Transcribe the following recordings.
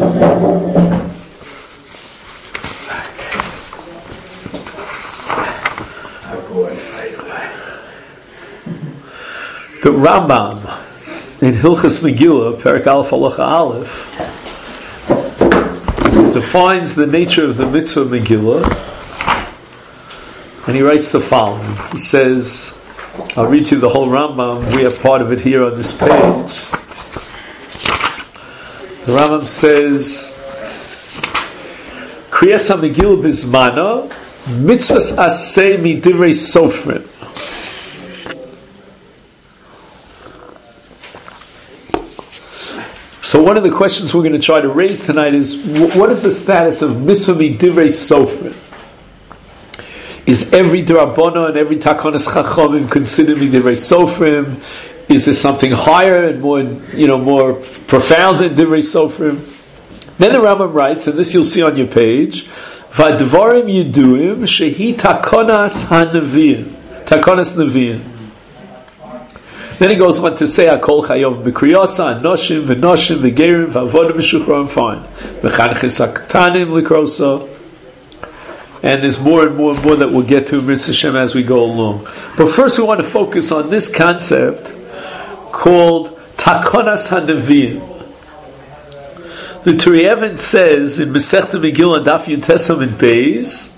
The Rambam in Hilchas Megillah, Perek Aleph Halacha Aleph, defines the nature of the mitzvah Megillah, and he writes the following. He says, I'll read to you the whole Rambam. We have part of it here on this page. The Rambam says, Kriyas HaMegillah Bizmana, mitzvahs aseh midivrei sofrim. So one of the questions we're going to try to raise tonight is, what is the status of mitzvah midivrei sofrim? Is every drabana and every takonas chachamim considered midivrei sofrim? Is there something higher and more profound than divrei sofrim? Then the Rambam writes, and this you'll see on your page, v'advarim yeduim shehi takonas hanaviyim, takonas neviim. Then he goes on to say, Akol chayov b'kriyasa, anoshim, v'noshim, v'gerim, v'avodim, v'shuchram, fine. V'chanches aktanim likrosa. And there's more and more and more that we'll get to Mitzvah Hashem as we go along. But first we want to focus on this concept called Takonas HaNevi'im. The Turi Even says in Masechta Megillah Daf Yud Tesam in Beis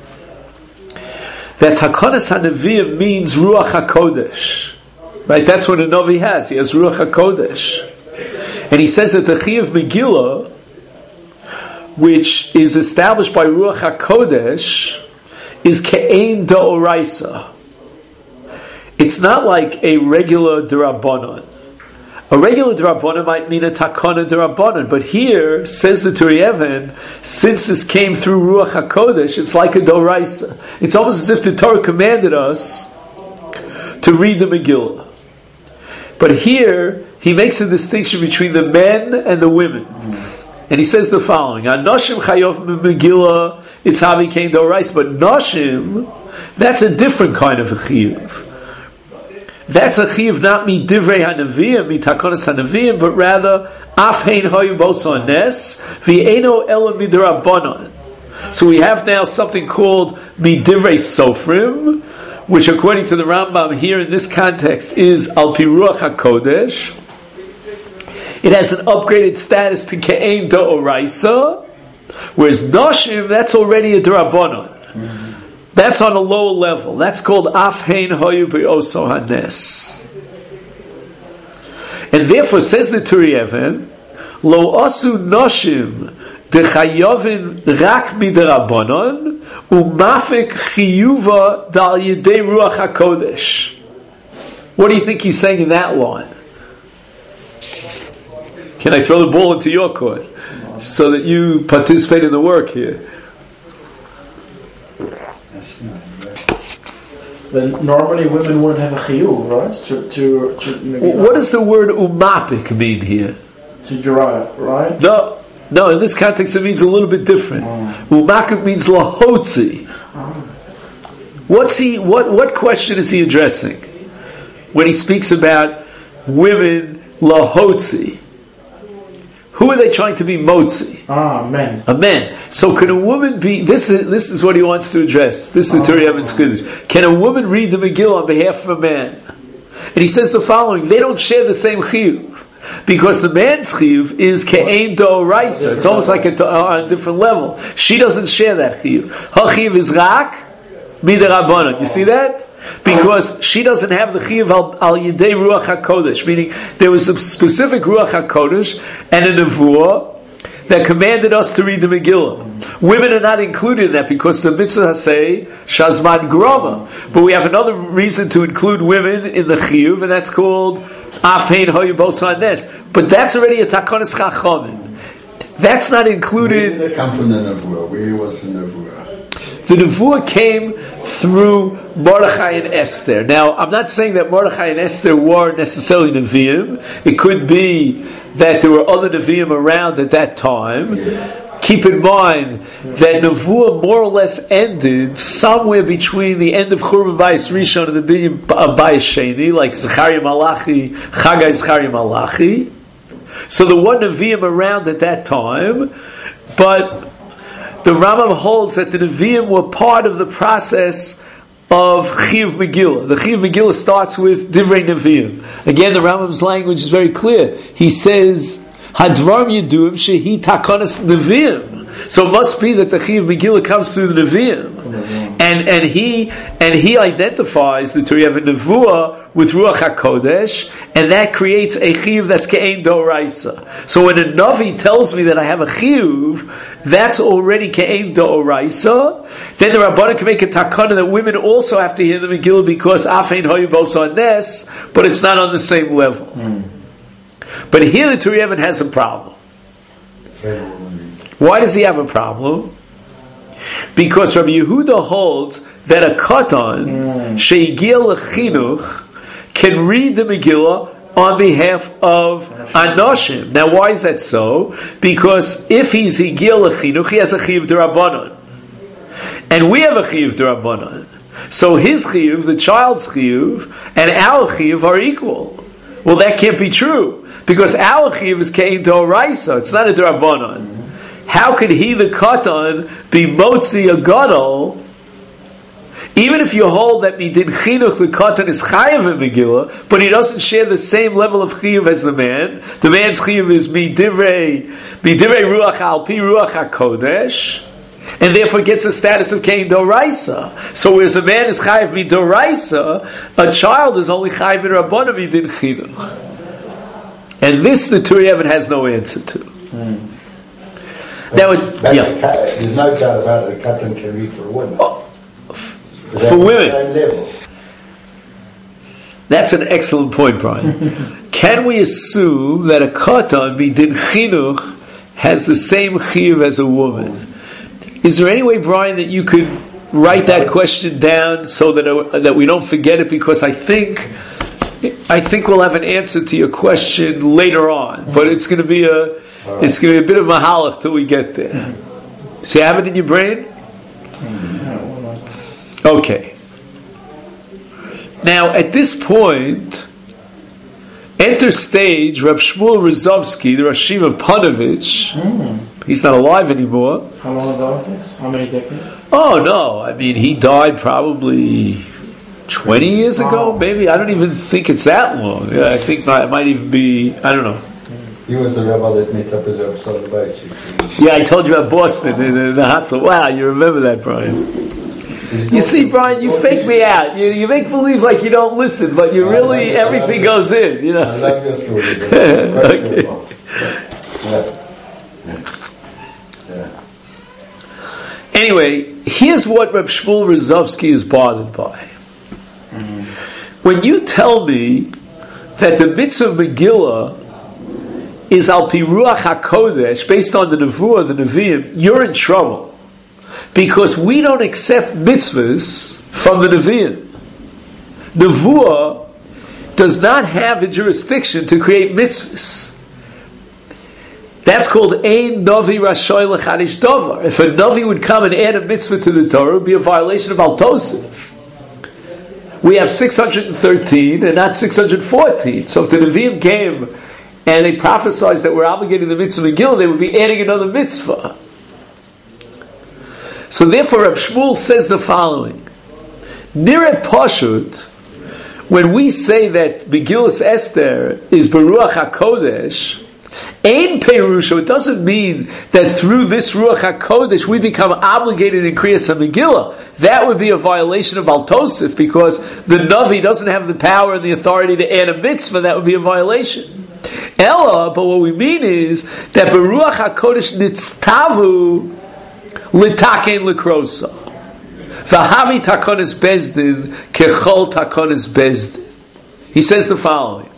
that Takonas HaNevi'im means Ruach HaKodesh. Right, that's what a Navi has. He has Ruach HaKodesh. And he says that the Chiyuv Megillah, which is established by Ruach HaKodesh, is Ke'ein D'Oraisa. It's not like a regular D'Rabbanan. A regular D'Rabbanan might mean a Takana D'Rabbanan, but here, says the Turi Even, since this came through Ruach HaKodesh, it's like a D'Oraisa. It's almost as if the Torah commanded us to read the Megillah. But here, he makes a distinction between the men and the women. And he says the following, Anoshim chayov Megillah, it's havi kein dorais, but Noshim, that's a different kind of a chiyuv. That's a chiyuv not mi divrei hanaviyim, mi takonas hanaviyim, but rather, af hein hoyu boso nes, v'eno ela midrabbanon. So we have now something called mi divrei sofrim, which according to the Rambam here in this context is al pi ruach hakodesh. It has an upgraded status to ke'ein da'oraisa, whereas noshim, that's already a d'rabbanan. That's on a lower level. That's called af hein hoyu be'oso hanes. And therefore, says the Turi Even, lo asu noshim dechayovin rak midrabbanon umafik chiyuva dal yedei ruach hakodesh. What do you think he's saying in that line? Can I throw the ball into your court so that you participate in the work here? Then normally women wouldn't have a chiyuv, right? What does the word umapik mean here? To derive, right? No. In this context, it means a little bit different. Umapik means lahotzi. What question is he addressing when he speaks about women lahotzi? Who are they trying to be motzi? Men. A man. So can a woman be... This is what he wants to address. This is the Turi Even's Kiddush. Can a woman read the Megillah on behalf of a man? And he says the following. They don't share the same chiyuv. Because the man's chiyuv is ke'ein d'oraisa. It's almost like on a different level. She doesn't share that chiyuv. Her chiyuv is rak midrabbanan. You see that? Because she doesn't have the chiyuv al yedei ruach hakodesh, meaning there was a specific ruach hakodesh and a nevuah that commanded us to read the Megillah. Women are not included in that because the mitzvah say shazman groma, but we have another reason to include women in the chiyuv, and that's called af hein hoyu boso hanes. But that's already a takonas chachamim. That's not included. Where did it come from the nevuah? Where was the nevuah? The nevuah came through Mordechai and Esther. Now, I'm not saying that Mordechai and Esther were necessarily Nevi'im. It could be that there were other Nevi'im around at that time. Keep in mind that nevuah more or less ended somewhere between the end of Churban Bayis Rishon and the beginning of Bayis Sheni, like Zechariah Malachi, Chagai Zechariah Malachi. So there were Nevi'im around at that time, but the Rambam holds that the Nevi'im were part of the process of Chiyuv Megillah. The Chiyuv Megillah starts with Divrei Nevi'im. Again, the Rambam's language is very clear. He says, Hadvarim Yeduim Shehi Takonas Nevi'im. So it must be that the Chiyuv Megillah comes through the Nevi'im. And he identifies the Torah of Nevuah with Ruach HaKodesh, and that creates a Chiyuv that's Ke'ein D'Oraisa. So when a Navi tells me that I have a Chiyuv, that's already Ke'ein D'Oraisa. Then the Rabbanan can make a takana that women also have to hear the Megillah because Afein Hoyu Bosa Nes, but it's not on the same level. But here the Torah Evan has a problem. Why does he have a problem? Because Rabbi Yehuda holds that a katan she'igil lechinuch can read the Megillah on behalf of anoshim. Now, why is that so? Because if he's igil lechinuch, he has a chiyuv d'Rabbanan, and we have a chiyuv d'Rabbanan. So his chiyuv, the child's chiyuv, and our chiyuv are equal. Well, that can't be true because our chiyuv is kein d'oraisa. It's not a d'Rabbanan. How could he, the katan, be motzi a gadol? Even if you hold that midin chinuch, the katan is chayav in Megillah, but he doesn't share the same level of chiyuv as the man. The man's chiyuv is midivrei ruach al pi ruach hakodesh, and therefore gets the status of kein doraisa. So whereas a man is chayav midoraisa, a child is only chayav mirabbanan midin chinuch. And this the Turei Even has no answer to. Now, there's no doubt about it. A katan can read for a woman. For women. That's an excellent point, Brian. Can we assume that a katan midin chinuch has the same chiyuv as a woman? Is there any way, Brian, that you could write that question down so that we don't forget it? Because I think we'll have an answer to your question later on, but it's going to be a bit of mahalach till we get there. So you have it in your brain? Okay. Now, at this point, enter stage Reb Shmuel Rozovsky, the Rashim of Panovich. He's not alive anymore. How long ago was this? How many decades? Oh, no. I mean, he died probably 20 years ago, maybe. I don't even think it's that long. Yeah, I think it might even be, I don't know. He was the rabbi that met up with Rabbi Soloveitchik. Yeah, I told you about Boston in the hustle. Wow, you remember that, Brian. You see, Brian, you fake me out. You make believe like you don't listen, but you really, everything goes in. You know. I love your story. Okay. Yeah. Anyway, here's what Reb Shmuel Rozovsky is bothered by. When you tell me that the mitzvah of Megillah is al pi ruach hakodesh, based on the nevuah, the nevi'im, you're in trouble. Because we don't accept mitzvahs from the nevi'im. Nevuah does not have a jurisdiction to create mitzvahs. That's called ein navi rashoy lechadish davar. If a navi would come and add a mitzvah to the Torah, it would be a violation of al tosef. We have 613 and not 614. So if the nevi'im came and they prophesied that we're obligating the mitzvah Megillah, they would be adding another mitzvah. So therefore, Reb Shmuel says the following: Nireh Pashut, when we say that Megillas Esther is Beruach HaKodesh, Ein Perusho, it doesn't mean that through this Ruach HaKodesh we become obligated in Kriyas HaMegillah. That would be a violation of Al Tosef, because the Navi doesn't have the power and the authority to add a mitzvah. That would be a violation. Ella, but what we mean is that Beruach HaKodesh nitztavu litaken lekrosa. V'havi takonis bezdin kechol takonis bezdin. He says the following: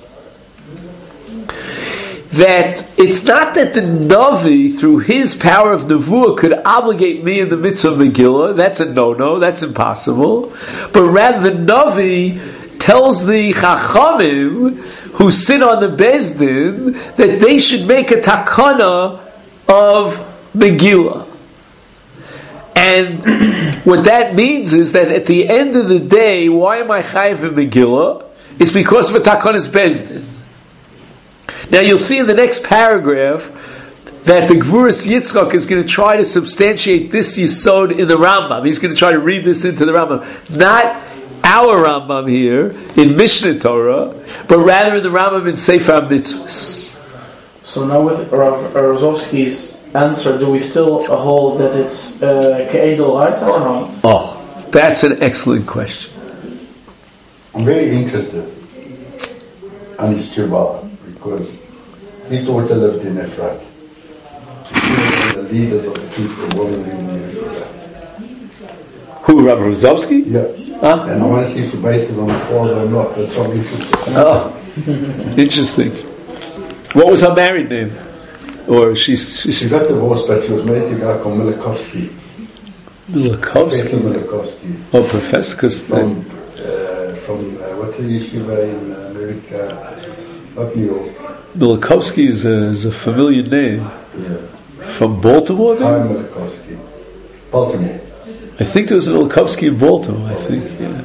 that it's not that the Navi, through his power of Nevuah, could obligate me in the mitzvah of Megillah. That's a no-no, that's impossible. But rather the Navi tells the Chachamim, who sit on the Bezdin, that they should make a takana of Megillah. And what that means is that at the end of the day, why am I chayiv in Megillah? It's because of a takanas Bezdin. Now you'll see in the next paragraph that the Gvuras Yitzchak is going to try to substantiate this Yisod in the Rambam. He's going to try to read this into the Rambam. Not our Rambam here in Mishnah Torah, but rather in the Rambam in Sefer HaMitzvos. So now with Rav Rozovsky's answer, do we still hold that it's Ke'edel Raita or not? Oh, that's an excellent question. I'm very interested in his Chibah because his daughter lived in Efrat. The leaders of the people wanted him in Efrat. Who, Rav Rozovsky? Yeah. Huh? And I want to see if you based it on the father or not. That's so interesting. Oh, interesting. What was her married name? Or She got divorced, but she was married to a guy called Milakovsky. Professor Milakovsky. Oh, Professor, because From what's the yeshiva in America? Up New York. Milakovsky is a familiar name. Yeah. From Baltimore, Chaim then? Milakovsky. Baltimore. I think there was a Milakovsky in Baltimore, I think, yeah.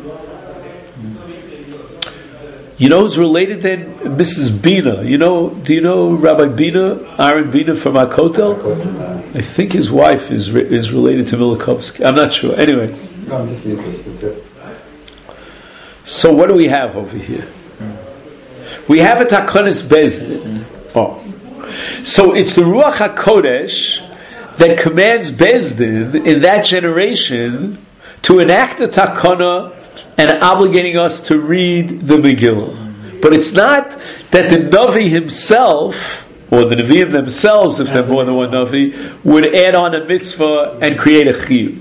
You know who's related then? Mrs. Bina. Do you know Rabbi Bina, Aaron Bina from Akotel? I think his wife is related to Milakovsky. I'm not sure. Anyway. No, I'm just interested. So what do we have over here? We have a Takonis Bezdin. Oh. So it's the Ruach HaKodesh that commands Bezdin in that generation to enact a Takana and obligating us to read the Megillah. But it's not that the Navi himself, or the Nevi'im themselves, if they're more than one Navi, would add on a mitzvah and create a chiyuv.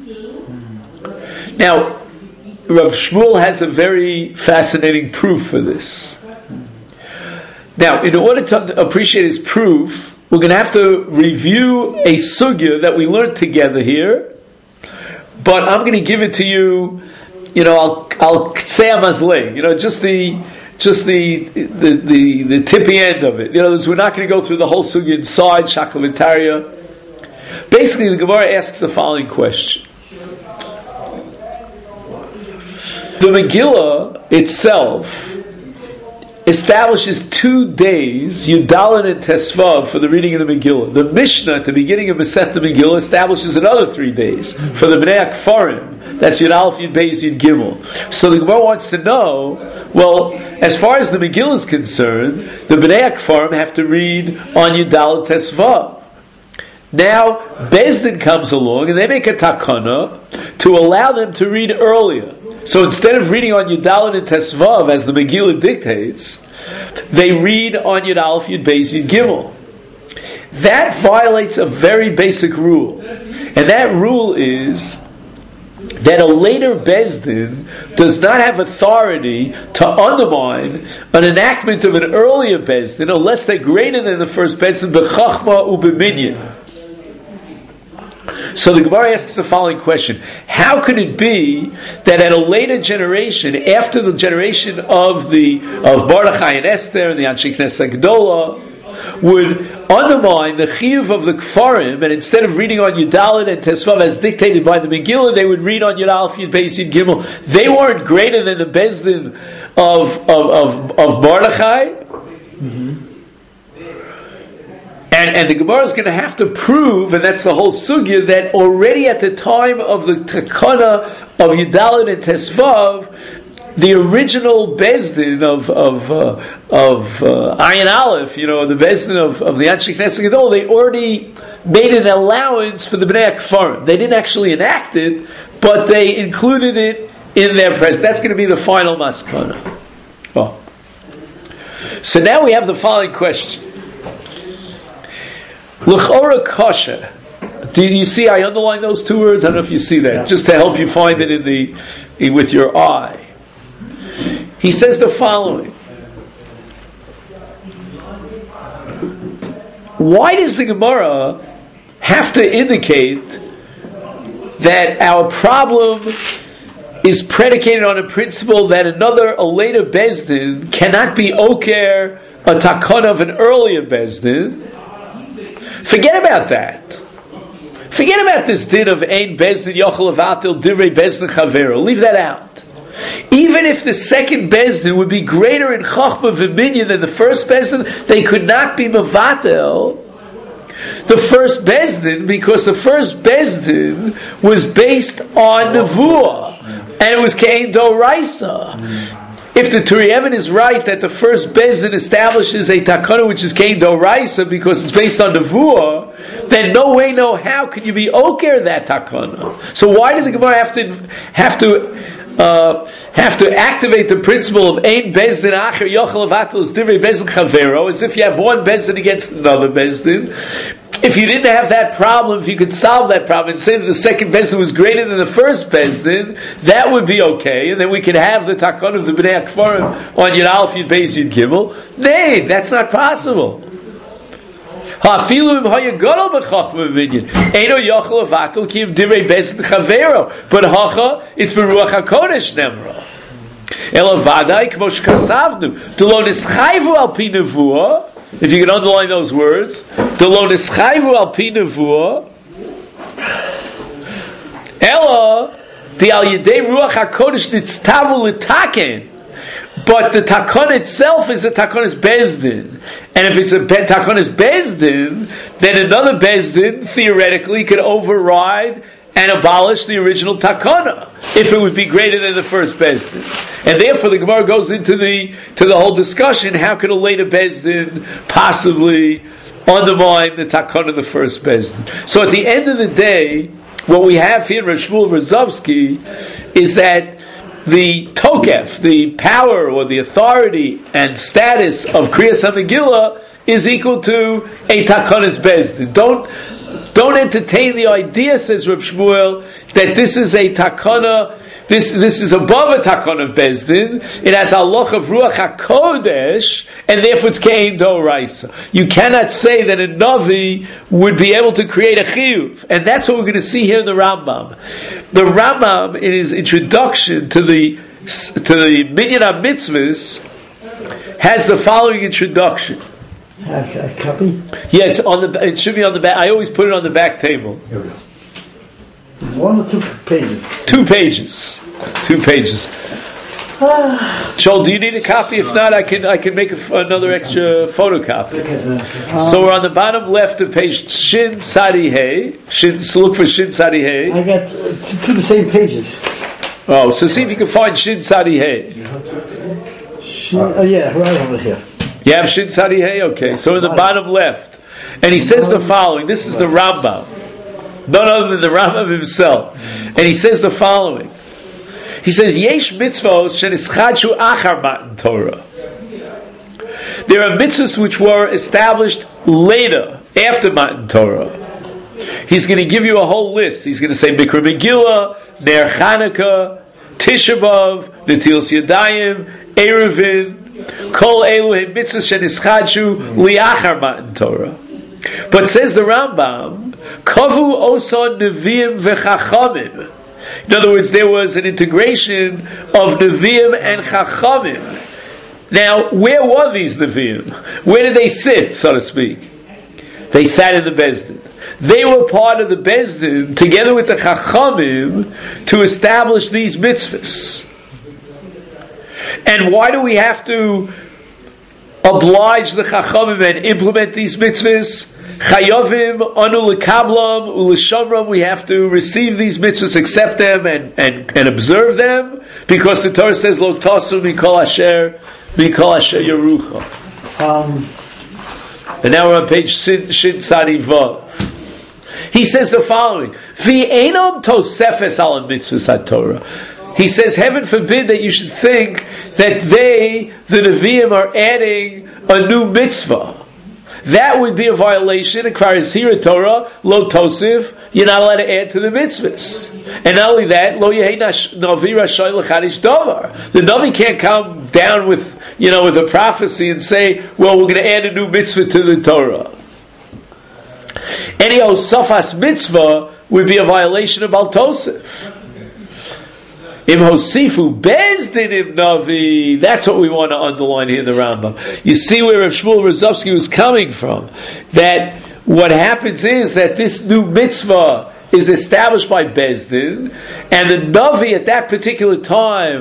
Now, Rav Shmuel has a very fascinating proof for this. Now, in order to appreciate his proof, we're going to have to review a sugya that we learned together here, but I'm going to give it to you. I'll say amazle. Just the tippy end of it. We're not going to go through the whole sugya inside Shaklavitaria. Basically, the Gemara asks the following question: the Megillah itself establishes 2 days, Yudalin and Tesvav, for the reading of the Megillah. The Mishnah at the beginning of Masechet Megillah establishes another 3 days for the Bnei Akfarim. That's Yud Aleph, Yud Beis, Yud Gimel. So the Gemara wants to know, well, as far as the Megillah is concerned, the Bnei Akfarim have to read on Yudalin Tesvav. Now, Bezdin comes along and they make a takana to allow them to read earlier. So instead of reading on Yudalin and Tesvav as the Megillah dictates, they read on Yud Aleph, Yud Beis, Yud Gimel. That violates a very basic rule. And that rule is that a later Bezdin does not have authority to undermine an enactment of an earlier Bezdin unless they're greater than the first Bezdin, b'chachma u'b'minyan. So the Gemara asks the following question: how could it be that at a later generation, after the generation of Mordechai and Esther and the Anshe Knesset Gedolah, would undermine the chiyuv of the Kfarim, and instead of reading on Yudalin and Tesvav as dictated by the Megillah, they would read on Yud Aleph, Yud Beis, Yud Gimel? They weren't greater than the Bezdin of Mordechai. Mm-hmm. And the Gemara is going to have to prove, and that's the whole sugya, that already at the time of the takana of Yudalin and Tesvav, the original Bezdin of Ayin Aleph, the Bezdin of the Anshe Knesset Gedolah, they already made an allowance for the Bnei Akfarim. They didn't actually enact it, but they included it in their presence. That's going to be the final maskana. Oh. So now we have the following question. L'chora kasha. Do you see? I underline those 2 words. I don't know if you see that, just to help you find it with your eye. He says the following: why does the Gemara have to indicate that our problem is predicated on a principle that a later Bezdin cannot be oker a takana of an earlier Bezdin? Forget about that. Forget about this din of ein bezdin yochel avatil divrei bezdin chavero. Leave that out. Even if the second Bezdin would be greater in Chachma v'Minyan than the first Bezdin, they could not be Mavatel the first Bezdin, because the first Bezdin was based on Nevuah, and it was Kein Doraisa. If the Turi Even is right that the first Bezdin establishes a Takana which is Kein Doraisa because it's based on Nevuah, then no way, no how can you be Oker that Takana. So why did the Gemara have to activate the principle of Ein Bezdin Acher Yochel Avatel is Divrei Bezdin Chavero, as if you have one Bezdin against another Bezdin. If you didn't have that problem, if you could solve that problem and say that the second Bezdin was greater than the first Bezdin, that would be okay, and then we could have the Takon of the Bnei HaKfarim on Yud Aleph, Yud Beis, Yud Gimel. Nay, that's not possible. Ha'afilu im ha'yagadol b'chachma v'minyan eino yochel avatul ki im divrei Bezdin chavero, but hacha it's beruach hakodesh nemra ela vadai kmo shekasavnu d'lo nischayvu al pi nevuah. If you can underline those words, d'lo nischayvu al pi nevuah ela di al yedei ruach hakodesh nitztavu l'taken. But the takon itself is a takonis bezdin, and if it's a takonis bezdin, then another bezdin theoretically could override and abolish the original takona if it would be greater than the first bezdin. And therefore, the Gemara goes into the whole discussion: how could a later bezdin possibly undermine the takona of the first bezdin? So, at the end of the day, what we have here in Rav Shmuel Rozovsky is that the tokef, the power or the authority and status of Kriyas HaMegillah is equal to a takonis bezdin. Don't entertain the idea, says Reb Shmuel, that this is a takana. This is above a takana of bezdin. It has halach of ruach hakodesh, and therefore it's kein doraisa. You cannot say that a navi would be able to create a chiyuv, and that's what we're going to see here in the Rambam. The Rambam, in his introduction to the Minyan HaMitzvahs, has the following introduction. A copy? Yeah, it should be on the back. I always put it on the back table. There's 1 or 2 pages. 2 pages. 2 pages. Joel, do you need a copy? If not, I can make another extra photocopy. So we're on the bottom left of page Shin Sadi Hey. So look for Shin Sadi Hey. I got 2 the same pages. Oh, so see if you can find Shin Sadi Hey. Yeah, right over here. You have Shin Sadi Hey? Okay. So in the bottom left. And he says the following. This is the Rambam. None other than the Rambam himself. And he says the following. He says, Yesh mitzvos shenischadshu achar matan Torah. There are mitzvahs which were established later, after Matan Torah. He's going to give you a whole list. He's going to say Mikra Megillah, Ner Chanukah, Tisha B'Av, Netilas Yadayim, Eruvin, Kol Elu He mitzvahs shenischadshu liachar Matan Torah. But says the Rambam, Kavu Oson Nevi'im v'Chachamim. In other words, there was an integration of Nevi'im and Chachamim. Now, where were these Nevi'im? Where did they sit, so to speak? They sat in the Bezdin. They were part of the Bezdin, together with the Chachamim, to establish these mitzvahs. And why do we have to oblige the Chachamim and implement these mitzvahs? Chayovim, anu lekablam, uleshamram, we have to receive these mitzvahs, accept them, and observe them, because the Torah says, Lo tasu mikol asher yerucha. And now we're on page Shin Tzadi Vav. He says the following, V'enom tosefes al mitzvahs HaTorah. He says, heaven forbid that you should think that they, the Nevi'im, are adding a new mitzvah. That would be a violation. It requires here Torah, lo tosif, you're not allowed to add to the mitzvahs. And not only that, lo yehei navi rashay l'chadish davar. The Navi can't come down with a prophecy and say, well, we're going to add a new mitzvah to the Torah. Any osafas mitzvah would be a violation of Baal Tosef. Im hosifu bezdin im navi. That's what we want to underline here in the Rambam. You see where Rav Shmuel Rozovsky was coming from. That what happens is that this new mitzvah is established by bezdin, and the navi at that particular time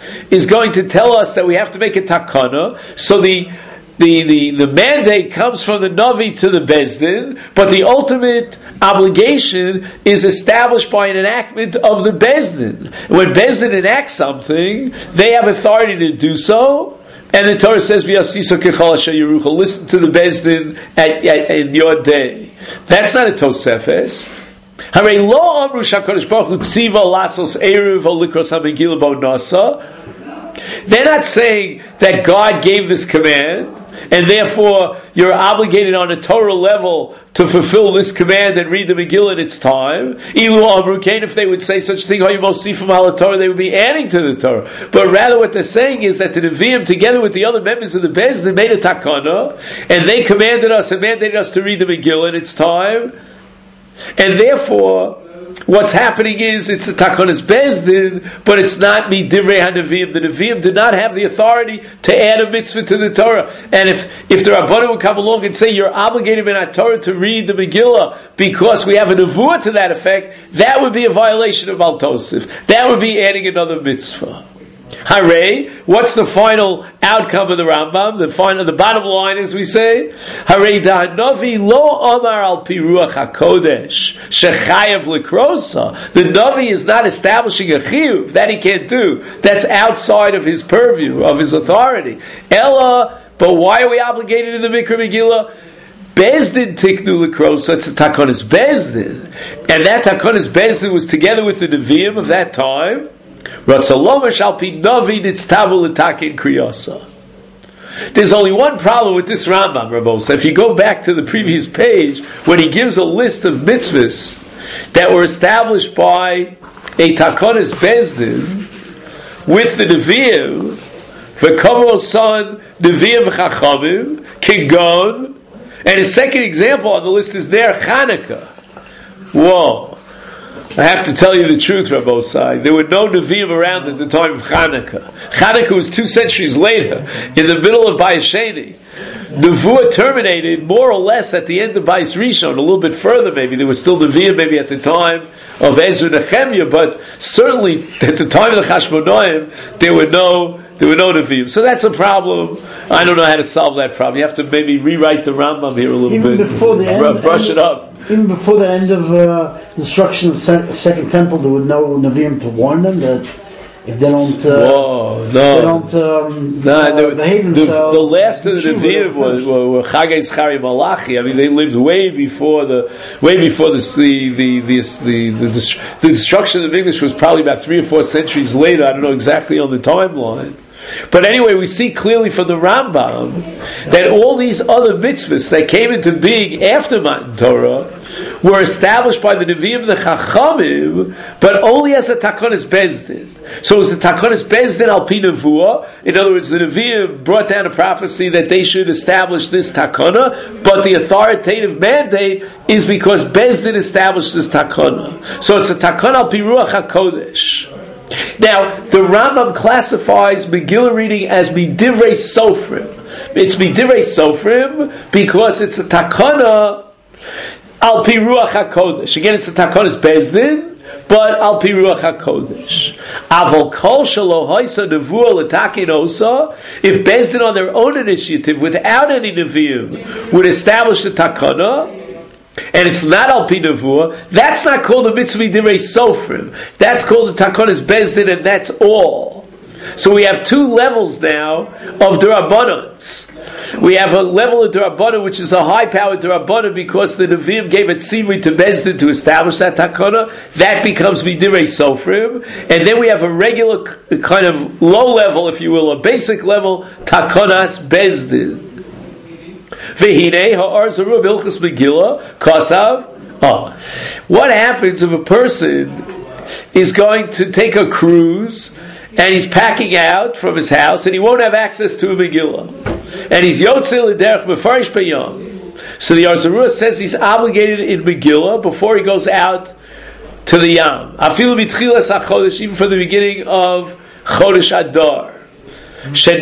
is going to tell us that we have to make a takana. So the mandate comes from the Navi to the Bezdin, but the ultimate obligation is established by an enactment of the Bezdin. When Bezdin enacts something, they have authority to do so, and the Torah says, "V'yasisa kechal asher yerucha." Listen to the Bezdin in your day. That's not a Tosefes. Harei lo amru shakadosh baruch hu tziva lasos eruv o likros hamegillah bo nasa. They're not saying that God gave this command, and therefore you're obligated on a Torah level to fulfill this command and read the Megillah in its time. If they would say such a thing, they would be adding to the Torah. But rather what they're saying is that the Nevi'im, together with the other members of the Bezdin, made a takana, and they commanded us and mandated us to read the Megillah in its time. And therefore, what's happening is it's a Takanas Bezdin, but it's not Midivrei HaNevi'im. The Nevi'im did not have the authority to add a mitzvah to the Torah. And if the Rabbanim would come along and say you're obligated in our Torah to read the Megillah because we have a nevuah to that effect, that would be a violation of Al Tosif. That would be adding another mitzvah. Hare, what's the final outcome of the Rambam? The bottom line, as we say, Hare da'anavi lo amar al pi ruach hakodesh shechayav likrosa. The Navi is not establishing a chiyuv that he can't do. That's outside of his purview, of his authority. Ella, but why are we obligated in the Mikra Megillah? Bezdin tiknu likrosa. It's a takonis Bezdin, and that takonis Bezdin was together with the Nevi'im of that time. There's only one problem with this Rambam, Rabbi. So if you go back to the previous page, when he gives a list of mitzvahs that were established by a Takonis Bezdin with the Nevi'im, V'kavol son Nevi'im v'chachamim, Kigon, and his second example on the list is there, Chanukah. Whoa. I have to tell you the truth, Rabbi Osai. There were no Nevi'im around at the time of Chanukah. Chanukah was 2 centuries later, in the middle of Bayis Sheni. Nevuah terminated more or less at the end of Bayis Rishon, a little bit further maybe. There was still Nevi'im maybe at the time of Ezra Nehemiah, but certainly at the time of the Chashmonaim, there were no Nevi'im. So that's a problem. I don't know how to solve that problem. You have to maybe rewrite the Rambam here a little bit. Before the end, brush it up. Even before the end of destruction of the second temple, there were no Nevi'im to warn them that if they don't, behave themselves. The last of the Nevi'im were Chagai Zechariah Malachi. I mean, they lived way before the destruction of English was probably about 3 or 4 centuries later. I don't know exactly on the timeline. But anyway, we see clearly from the Rambam that all these other mitzvahs that came into being after Matan Torah were established by the Nevi'im and the Chachamim, but only as a Takonis Bezdin. So it was a Takonis Bezdin al pi nevuah. In other words, the Nevi'im brought down a prophecy that they should establish this Takana, but the authoritative mandate is because Bezdin established this Takana. So it's a Takana al pi ruach HaKodesh. Now, the Rambam classifies Megillah reading as Midivrei Sofrim. It's Midivrei Sofrim because it's a Takana Al Pi Ruach HaKodesh. Again, it's a Takanas Bezdin, but Al Pi Ruach HaKodesh. Avol Kol Shelo Hoisa Nevuah L'Takin Osa. If Bezdin on their own initiative, without any Nevi'im, would establish the Takana, and it's not al pi nevuah, that's not called a mitzvah divrei sofrim. That's called a takonis bezdin, and that's all. So we have 2 levels now of D'Rabbanans. We have a level of D'Rabbanan which is a high-powered D'Rabbanan because the Nevi'im gave it tzivui to Bezdin to establish that takana. That becomes midivrei sofrim. And then we have a regular kind of low level, if you will, a basic level, takonas Bezdin. What happens if a person is going to take a cruise and he's packing out from his house and he won't have access to a Megillah, and he's yotzei l'derech mefarish b'yom? So the Arzarua says he's obligated in Megillah before he goes out to the Yam, afilu mitchilas hachodesh, even from the beginning of Chodesh Adar. That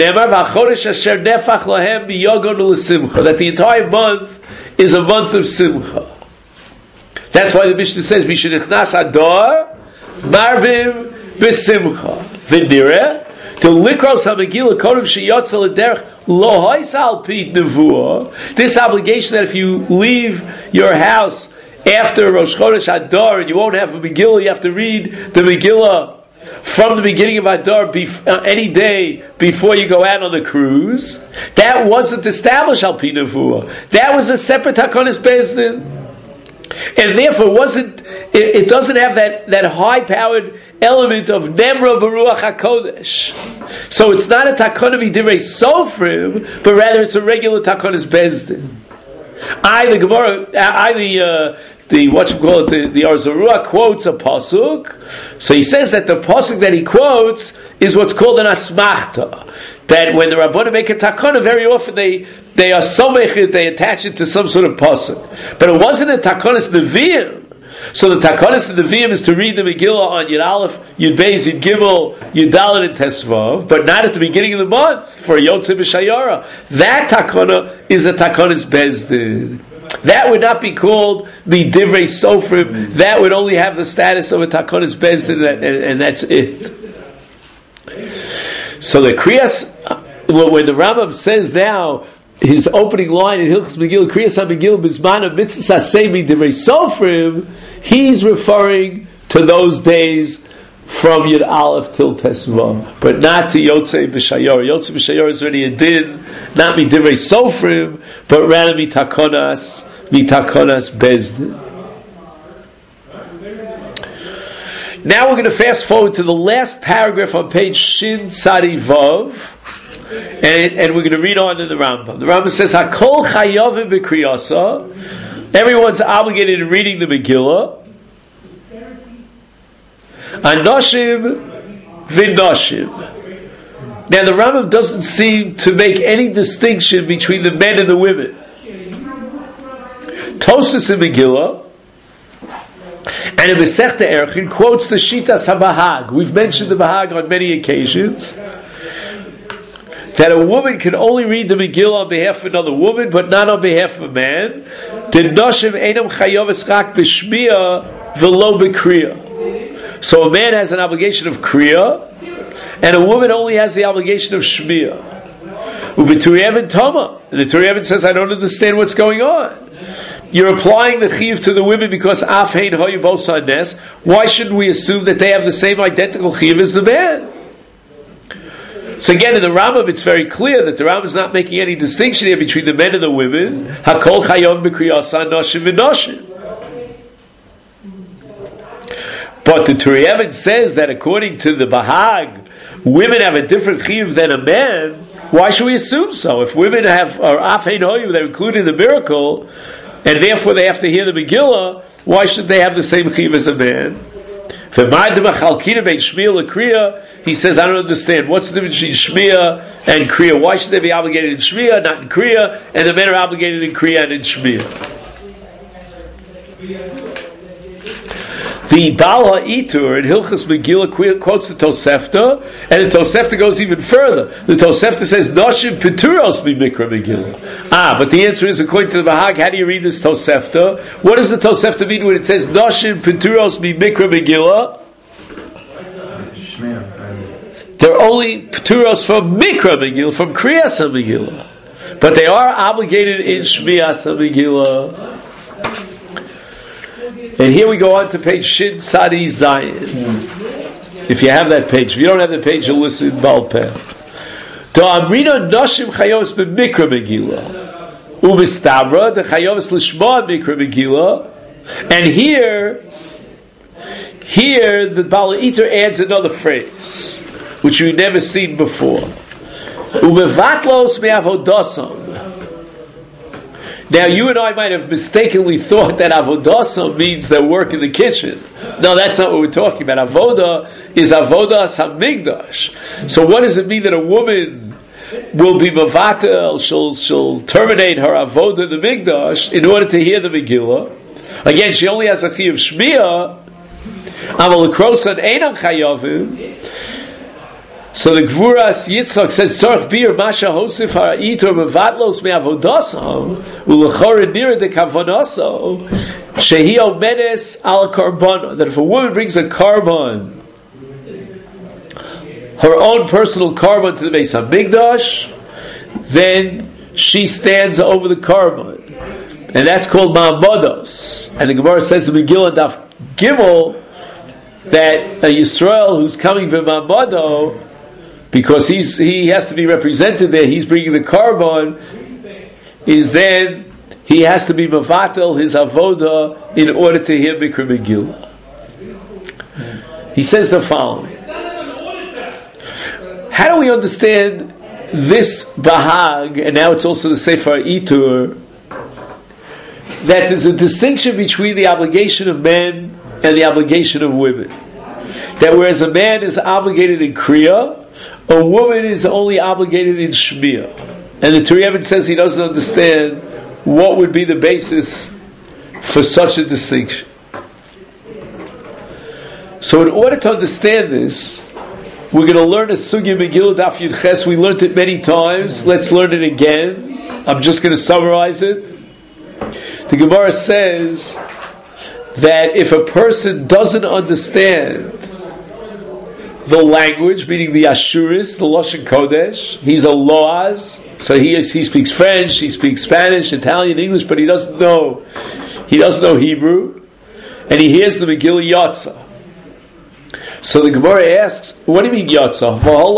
the entire month is a month of simcha. That's why the Mishnah says Mishenichnas Adar Marbim B'Simcha V'Nireh The likros ha-megillah kodem sheyotza l'derech lo hois al pi nevuah. This obligation that if you leave your house after Rosh Chodesh Adar and you won't have a Megillah, you have to read the Megillah from the beginning of Adar any day before you go out on the cruise. That wasn't established al pi nevuah. That was a separate Hakonis Bezdin, and therefore it doesn't have that high-powered element of Nemra Baruch HaKodesh. So it's not a Takona B'divrei Sofrim, but rather it's a regular Takonis Bezdin. The Arzarua quotes a pasuk. So he says that the pasuk that he quotes is what's called an asmachta. That when the Rabbanim make a takana, very often they are somechit, they attach it to some sort of pasuk. But it wasn't a takanas neviim. So the takanas neviim is to read the Megillah on Yud Aleph, Yud Beis, Yud Gimel, Yud Dalet, and Tesvav, but not at the beginning of the month for Yotzei B'Shayara. That takana is a takanas bezdin. That would not be called the Divrei Sofrim. That would only have the status of a Takonis Bezdin, and that's it. So the Kriyas, when the Rambam says now, his opening line in Hilchos Megillah, Kriyas HaMegillah Bizman Mitzvah Sasemi Divrei Sofrim, he's referring to those days from Yud Aleph till Tesvav, but not to Yotzei B'Shayar. Yotzei B'Shayar is already a din, not Midivrei Sofrim, but rather Mitakonas Bezdin. Now we're going to fast forward to the last paragraph on page Shin Tzadi Vav, and we're going to read on in the Rambam. The Rambam says, Hakol Chayavim B'Kriyasa. Everyone's obligated in reading the Megillah. Anoshim v'noshim. Now the Rambam doesn't seem to make any distinction between the men and the women. Tosfos in Megillah and in Masechta Erchin quotes the Shitas HaBahag. We've mentioned the Bahag on many occasions, that a woman can only read the Megillah on behalf of another woman, but not on behalf of a man. The noshim einam chayav rak b'shmiya v'lo b'kriya. So a man has an obligation of kriya, and a woman only has the obligation of shmiya. U'b'turiyevin tama, and the Turiyevin says, I don't understand what's going on. You're applying the chiyuv to the women because af hein hoyu bosa nes. Why shouldn't we assume that they have the same identical chiyuv as the man? So again, in the Rambam, it's very clear that the Rambam is not making any distinction here between the men and the women. Hakol chayom b'kriyasa noshim v'noshim. But the Turiyevin says that according to the Bahag, women have a different chiyuv than a man. Why should we assume so? If women have af hein hoyu, they're included in the miracle, and therefore they have to hear the Megillah, why should they have the same chiyuv as a man? He says, I don't understand. What's the difference between Shmiya and Kriya? Why should they be obligated in Shmiya, not in Kriya, and the men are obligated in Kriya and in Shmiya? The Baal HaItur in Hilchos Megillah quotes the Tosefta, and the Tosefta goes even further. The Tosefta says, Noshim Peturos Mikra Megillah. But the answer is, according to the Bahag, how do you read this Tosefta? What does the Tosefta mean when it says, Noshim Peturos Mikra Megillah? They're only Peturos from Mikra Megillah, from Kriyas Megillah. But they are obligated in Shmiyas Megillah. And here we go on to page Shin Tzadi Zayin. If you have that page. If you don't have the page, you'll listen in Baal Peh. Amrina noshim chayos b'mikra Megillah. U'mistabra, the chayos l'shma mikra Megillah. And here the Baal HaItur adds another phrase, which we've never seen before. U'mevatlos me'avodosam. Now, you and I might have mistakenly thought that avodah means their work in the kitchen. No, that's not what we're talking about. Avodah is avodah hamigdash. So, what does it mean that a woman will be mavatel? She'll terminate her avodah the migdash in order to hear the Megillah. Again, she only has a chiyuv shmiya. Aval l'krosan einam chayavim. So the Gvuras Yitzchak says, "Tzarich bir masha hosif ha'Itur mevatlos me'avodasam u'lechored nira de kavonaso shehi omedes al karbon." That if a woman brings a carbon her own personal korban to the Beis HaMikdash, then she stands over the korban. And that's called ma'amados. And the Gemara says in Megillah Daf Gimel that a Yisrael who's coming from ma'amado, because he has to be represented there, he's bringing the korban, is then he has to be mavatel his avoda in order to hear Mikra Megillah. He says the following. How do we understand this Bahag, and now it's also the Sefer Itur, that there's a distinction between the obligation of men and the obligation of women? That whereas a man is obligated in Kriya, a woman is only obligated in Shmiya. And the Turei Even says he doesn't understand what would be the basis for such a distinction. So in order to understand this, we're going to learn a Sugya Megillah Daf Yud Ches. We learned it many times. Let's learn it again. I'm just going to summarize it. The Gemara says that if a person doesn't understand the language, meaning the Ashuris, the Lashon Kodesh, he's a Loaz, so he speaks French, he speaks Spanish, Italian, English, but he doesn't know Hebrew, and he hears the Megillah Yatsa. So the Gemara asks, what do you mean Yatsa?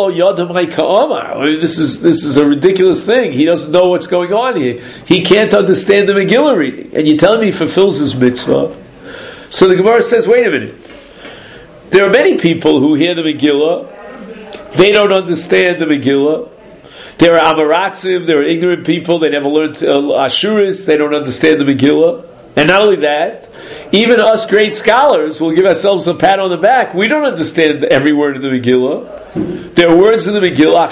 This is a ridiculous thing. He doesn't know what's going on here. He can't understand the Megillah reading. And you're telling me he fulfills his mitzvah. So the Gemara says, wait a minute. There are many people who hear the Megillah. They don't understand the Megillah. There are Amaratzim, there are ignorant people. They never learned Ashuris. They don't understand the Megillah. And not only that, even us great scholars will give ourselves a pat on the back. We don't understand every word of the Megillah. There are words in the Megillah,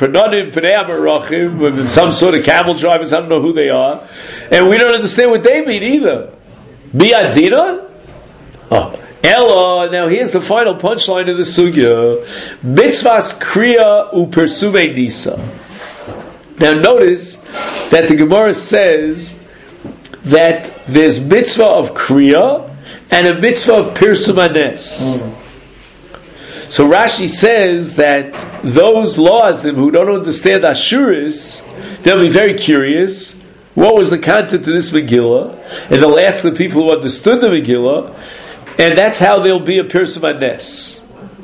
some sort of camel drivers, I don't know who they are. And we don't understand what they mean either. Bi'adina? Oh. Ella, now here's the final punchline of the Sugya. Mitzvahs Kriya u'persume nisa. Now notice that the Gemara says that there's mitzvah of Kriya and a mitzvah of Pirsum Hanes. So Rashi says that those Loazim who don't understand Ashuris, they'll be very curious. What was the content of this Megillah? And they'll ask the people who understood the Megillah, and that's how there'll be a Pirsum Hanes.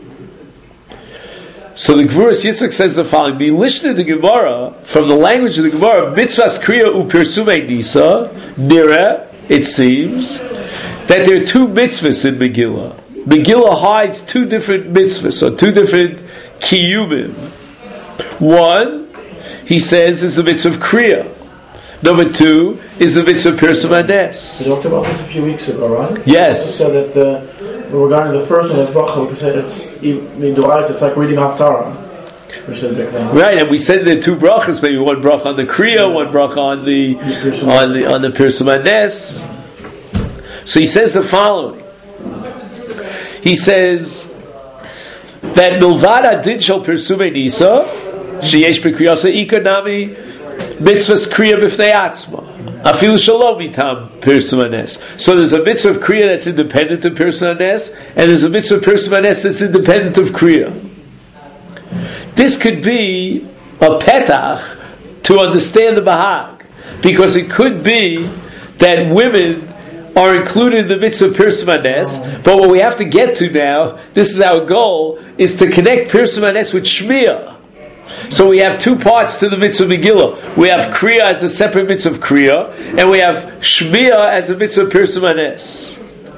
So the Gvuras Yitzchak says the following: Milishna the Gemara, from the language of the Gemara, mitzvahs kriya u'persume nisa, nira, it seems, that there are two mitzvahs in Megillah. Megillah hides two different mitzvahs, or two different kiyumim. One, he says, is the mitzvah of kriya. Number two is the mitzvah of Pirsum Hanes. We talked about this a few weeks ago, right? Yes. We said that regarding the first one, that bracha, we said it's like reading Haftarah. Right, and we said there are two brachas, maybe one bracha on the kriya, one bracha on the Pirsum Hanes. So he says the following. He says that milvad adin shel Pirsume nisa sheyesh b'kriyasa ikanami mitzvahs kriya b'fnei atzma afilu shalom mitam Pirsum Hanes. So there's a mitzvah of kriya that's independent of Pirsum Hanes, and there's a mitzvah of Pirsum Hanes that's independent of kriya. This could be a petach to understand the Bahag, because it could be that women are included in the mitzvah of Pirsum Hanes, but what we have to get to now, this is our goal, is to connect Pirsum Hanes with Shmiya. So we have two parts to the mitzvah Megillah. We have Kriya as a separate mitzvah of Kriya, and we have Shmiya as a mitzvah of Pirsum Hanes.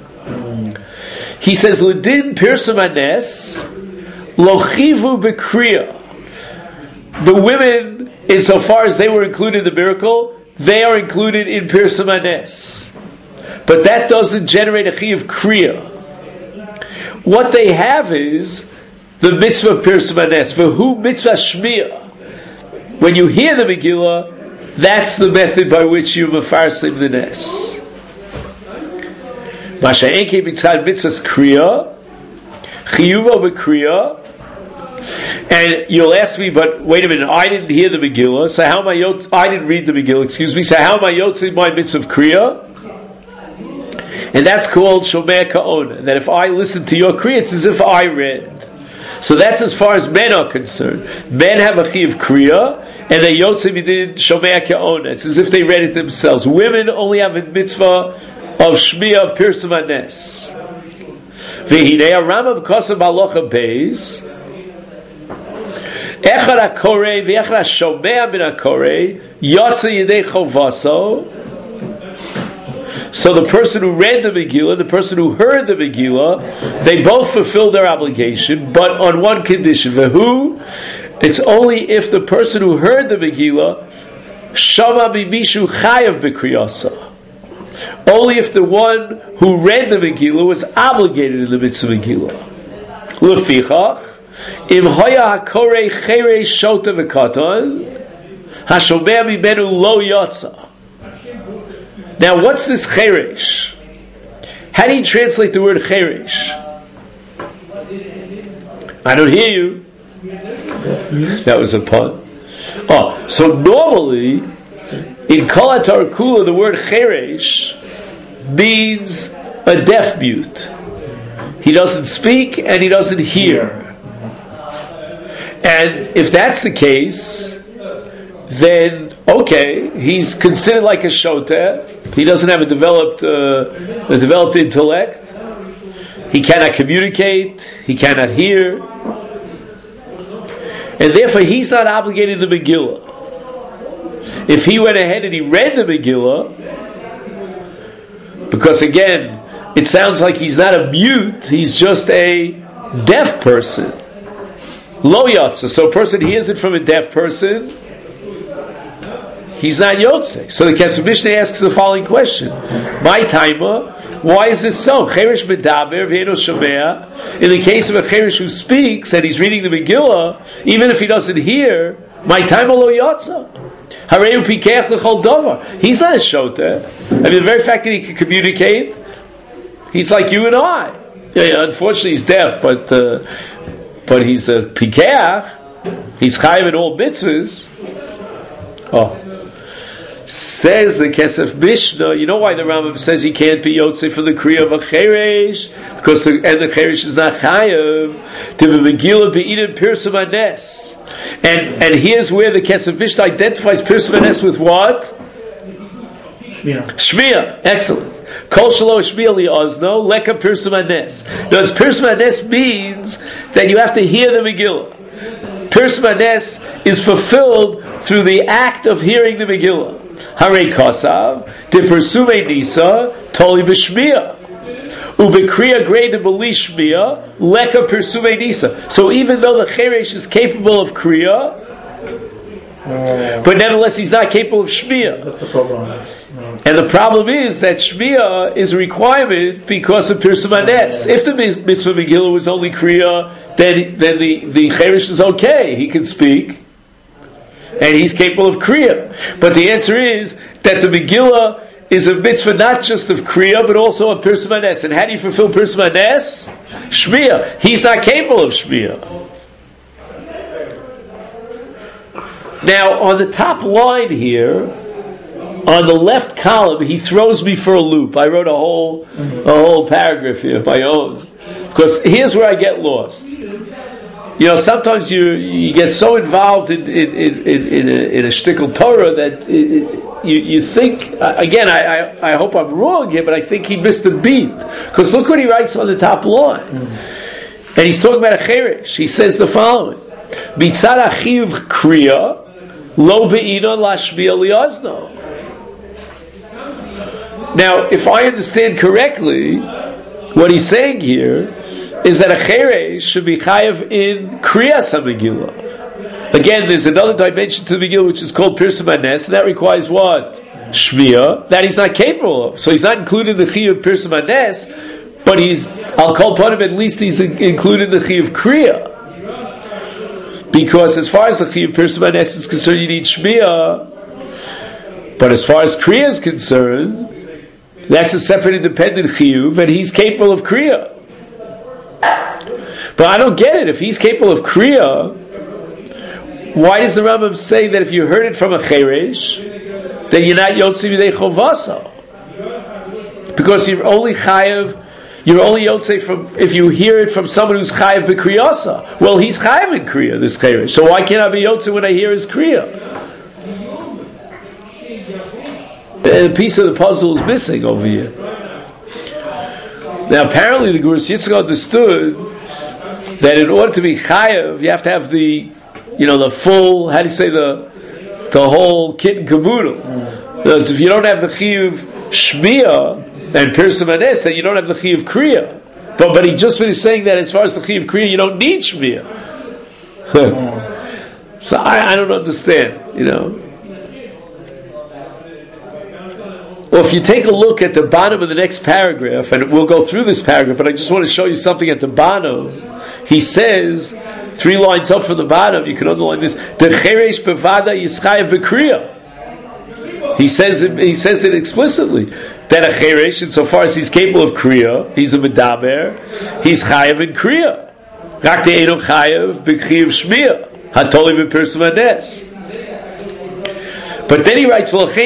He says, L'din Pirsum Hanes Lochivu B'Kriya. The women, insofar as they were included in the miracle, they are included in Pirsum Hanes. But that doesn't generate a chi of Kriya. What they have is the mitzvah of Pirsum Hanes. V'hu mitzvah Shmiya. When you hear the Megillah, that's the method by which you mefarsim the Nes. Masha enke mitzvah mitzvahs Kriya, chiyuva b'Kriya. And you'll ask me, but wait a minute, I didn't hear the Megillah, so how am I didn't read the Megillah, excuse me, so how am I yotzei my mitzvah of Kriya? And that's called Shomei Ka'ona, that if I listen to your Kriya, it's as if I read. So that's as far as men are concerned. Men have a chiyuv kriya, and they yotze midin shomea ke'ona. It's as if they read it themselves. Women only have a mitzvah of shmiya of pirsum hanes. V'hinei Rambam kosav halacha beis. Echad hakorei v'echad hashomea min hakorei yotze yidei chovaso. So the person who read the Megillah, the person who heard the Megillah, they both fulfill their obligation, but on one condition. V'hu, it's only if the person who heard the Megillah shama bimishu chayav b'kriyasa. Only if the one who read the Megillah was obligated in the mitzvah Megillah. Lefichach, im hoya hakorei cherei shota v'katan, hashomea mimenu lo yotza. Now, what's this cheresh? How do you translate the word cheresh? I don't hear you. That was a pun. Oh, so normally in Kol HaTorah Kula, the word cheresh means a deaf mute. He doesn't speak and he doesn't hear. And if that's the case, then okay, he's considered like a shoteh. He doesn't have a developed intellect. He cannot communicate. He cannot hear, and therefore he's not obligated to the Megillah. If he went ahead and he read the Megillah, because again, it sounds like he's not a mute; he's just a deaf person. Lo yotza. So a person hears it from a deaf person. He's not Yotze. So the Kesef Mishnah asks the following question: my timer, why is this so? Cheresh medaber v'eino shomea. In the case of a cheresh who speaks and he's reading the Megillah, even if he doesn't hear, my timer lo Yotze. Hareu pikeach l'chol davar. He's not a shoteh. I mean, the very fact that he can communicate, he's like you and I. Yeah, unfortunately, he's deaf, but he's a pikeach. He's chayiv in all mitzvahs. Oh. Says the Kesef Mishnah, you know why the Rambam says he can't be Yotze for the Kriya of a Cheresh? Because the Cheresh is not Chayav to be Megillah be'idin Pirsum Hanes. And here's where the Kesef Mishnah identifies Pirsum Hanes with what? Shmiya. Excellent. Kol shelo shmiya li'ozno leka Pirsum Hanes. Now, Pirsum Hanes means that you have to hear the Megillah. Pirsum Hanes is fulfilled through the act of hearing the Megillah. Harei Kosav, de Persume Nisa, Toli B'Shmiya. Ubekriya grade de Beli Shmiya, Leka Persume Nisa. So even though the Cheresh is capable of Kriya, but nevertheless he's not capable of Shmiya. That's the problem. And the problem is that Shmiya is a requirement because of Pirsum Hanes. If the Mitzvah Megillah was only Kriya, then the Cheresh is okay. He can speak. And he's capable of Kriya. But the answer is that the Megillah is a mitzvah not just of Kriya, but also of Pirsum Hanes. And how do you fulfill Pirsum Hanes? Shmiya. He's not capable of Shmiya. Now, on the top line here, on the left column, he throws me for a loop. I wrote a whole paragraph here of my own. Because here's where I get lost. You know, sometimes you get so involved in a shtickle Torah that you think, again, I hope I'm wrong here, but I think he missed a beat. Because look what he writes on the top line. And he's talking about a cheresh. He says the following: Mitzad achiv kriya lo be'ina lashmiya liazno. Now, if I understand correctly, what he's saying here is that a cheresh should be chayav in kriyas ha-Megillah. Again, there's another dimension to the Megillah which is called Pirsum Hanes, and that requires what? Shmiya, that he's not capable of. So he's not included in the chiyuv Pirsum Hanes, but I'll call upon him, at least he's included in the chiyuv kriya. Because as far as the chiyuv Pirsum Hanes is concerned, you need Shmiya. But as far as kriya is concerned, that's a separate independent chiyuv, and he's capable of kriya. But I don't get it. If he's capable of Kriya, why does the Rambam say that if you heard it from a Cheresh, then you're not Yotzi B'dei Chovasa? Because you're only Chayav you're only Yotze from if you hear it from someone who's Chayav b'Kriyasa. Well, he's Chayav in Kriya, this Cheresh. So why can't I be Yotze when I hear his Kriya? A piece of the puzzle is missing over here. Now, apparently, the Gurus Yitzchak understood that in order to be Chayav, you have to have the full, how do you say, the whole kit and caboodle. Because if you don't have the Chiyuv Shmiya and Pirsum Anes, then you don't have the Chiyuv Kriya. But he just finished saying that as far as the Chiyuv Kriya, you don't need Shmiya. So I don't understand, Well, if you take a look at the bottom of the next paragraph, and we'll go through this paragraph, but I just want to show you something at the bottom. He says, 3 lines up from the bottom, you can underline this, the Cheresh Bevada Yischayev B'Kriya. He says it explicitly, that a Cheresh, insofar as he's capable of Kriya, he's a Medaber, he's Chayev in Kriya. Rak De'enu Chayev B'Chiyav Shmiya, Hatoli B'Pirsum Ades. But then he writes, which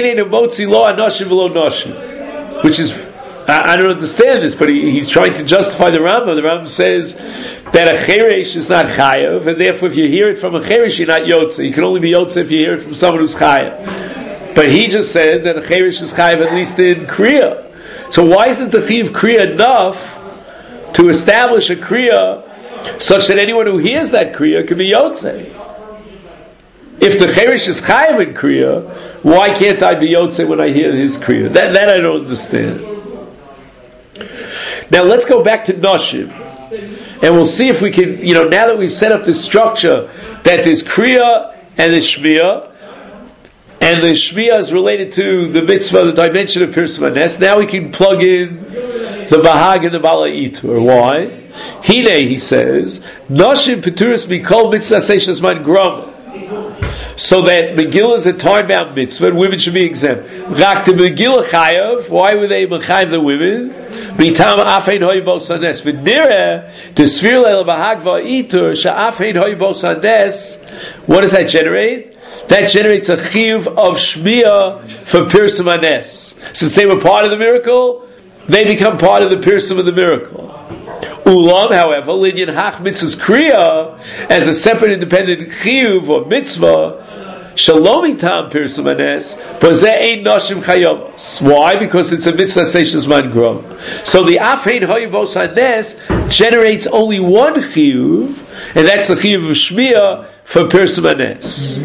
is, I don't understand this, but he's trying to justify the Rambam. The Rambam says that a cheresh is not chayav, and therefore if you hear it from a cheresh, you're not yotze. You can only be yotze if you hear it from someone who's chayav. But he just said that a cheresh is chayav at least in kriya. So why isn't the chiyuv kriya enough to establish a kriya such that anyone who hears that kriya can be yotze? If the Cheresh is Chayav in Kriya, why can't I be Yotze when I hear his Kriya? That I don't understand. Now let's go back to Noshim, and we'll see if we can, now that we've set up this structure, that there's Kriya and there's Shmiya, and the Shmiya is related to the mitzvah, the dimension of Pirsum Anes, now we can plug in the Bahag and the Bala Itur. Why? Hine, he says, Noshim Peturis Mikol Mitzvah Seishas Man Grom. So that Megillah is a time-bound mitzvah, and women should be exempt. Rak the Megillah chayav. Why were they mechayav the women? B'tam afein hoy bosanes. V'nireh the sfir leil bahag va'itur sha'afein hoy bosanes. What does that generate? That generates a chiyuv of shmiya for Pirsum Anes. Since they were part of the miracle, they become part of the Pirsum of the miracle. Ulam, however, linyan hach mitzvah's kriya as a separate independent chiyuv or mitzvah. Shalomi tam Pirsum Anes, but ze ain't noshim chayavos. Why? Because it's a mitzvah seishas man grom. So the afein hoyivos Anes generates only one chiyuv, and that's the chiyuv of shmiya for Pirsum Anes.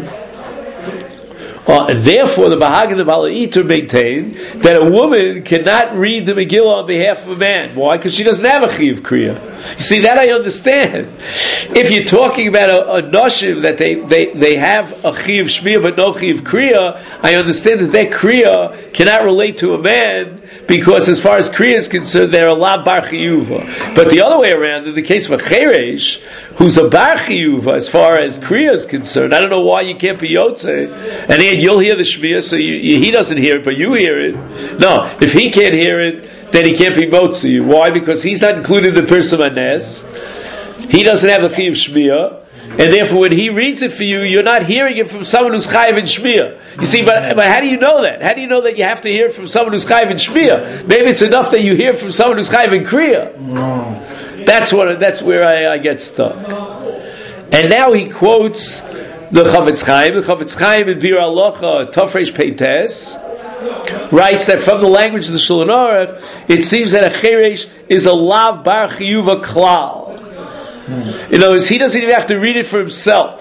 And therefore, the Bahag and the Bala Itur maintain that a woman cannot read the Megillah on behalf of a man. Why? Because she doesn't have a Chiyuv Kriya. You see, that I understand. If you're talking about a Noshim that they have a Chiyuv Shmiya but no Chiyuv Kriya, I understand that their Kriya cannot relate to a man because as far as Kriya is concerned, they're a La Bar Chiyuva. But the other way around, in the case of a Cheresh, who's a Bar Chiyuva as far as Kriya is concerned, I don't know why you can't be Yotze, and you'll hear the Shmiya, so he doesn't hear it, but you hear it. No, if he can't hear it, then he can't be Motzi. Why? Because he's not included in the Pirsum Anes. He doesn't have the Chiyuv Shmiya, and therefore when he reads it for you, you're not hearing it from someone who's Chayav in Shmiya. You see, but how do you know that? How do you know that you have to hear it from someone who's Chayav in Shmiya? Maybe it's enough that you hear it from someone who's Chayav in Kriya. No. That's where I get stuck. And now he quotes the Chavetz Chaim. The Chavetz Chaim in Bir Halacha Tafresh Peites writes that from the language of the Shulchan Aruch, it seems that a Cheresh is a Lav Bar Chiyuva Klal. In other words, he doesn't even have to read it for himself.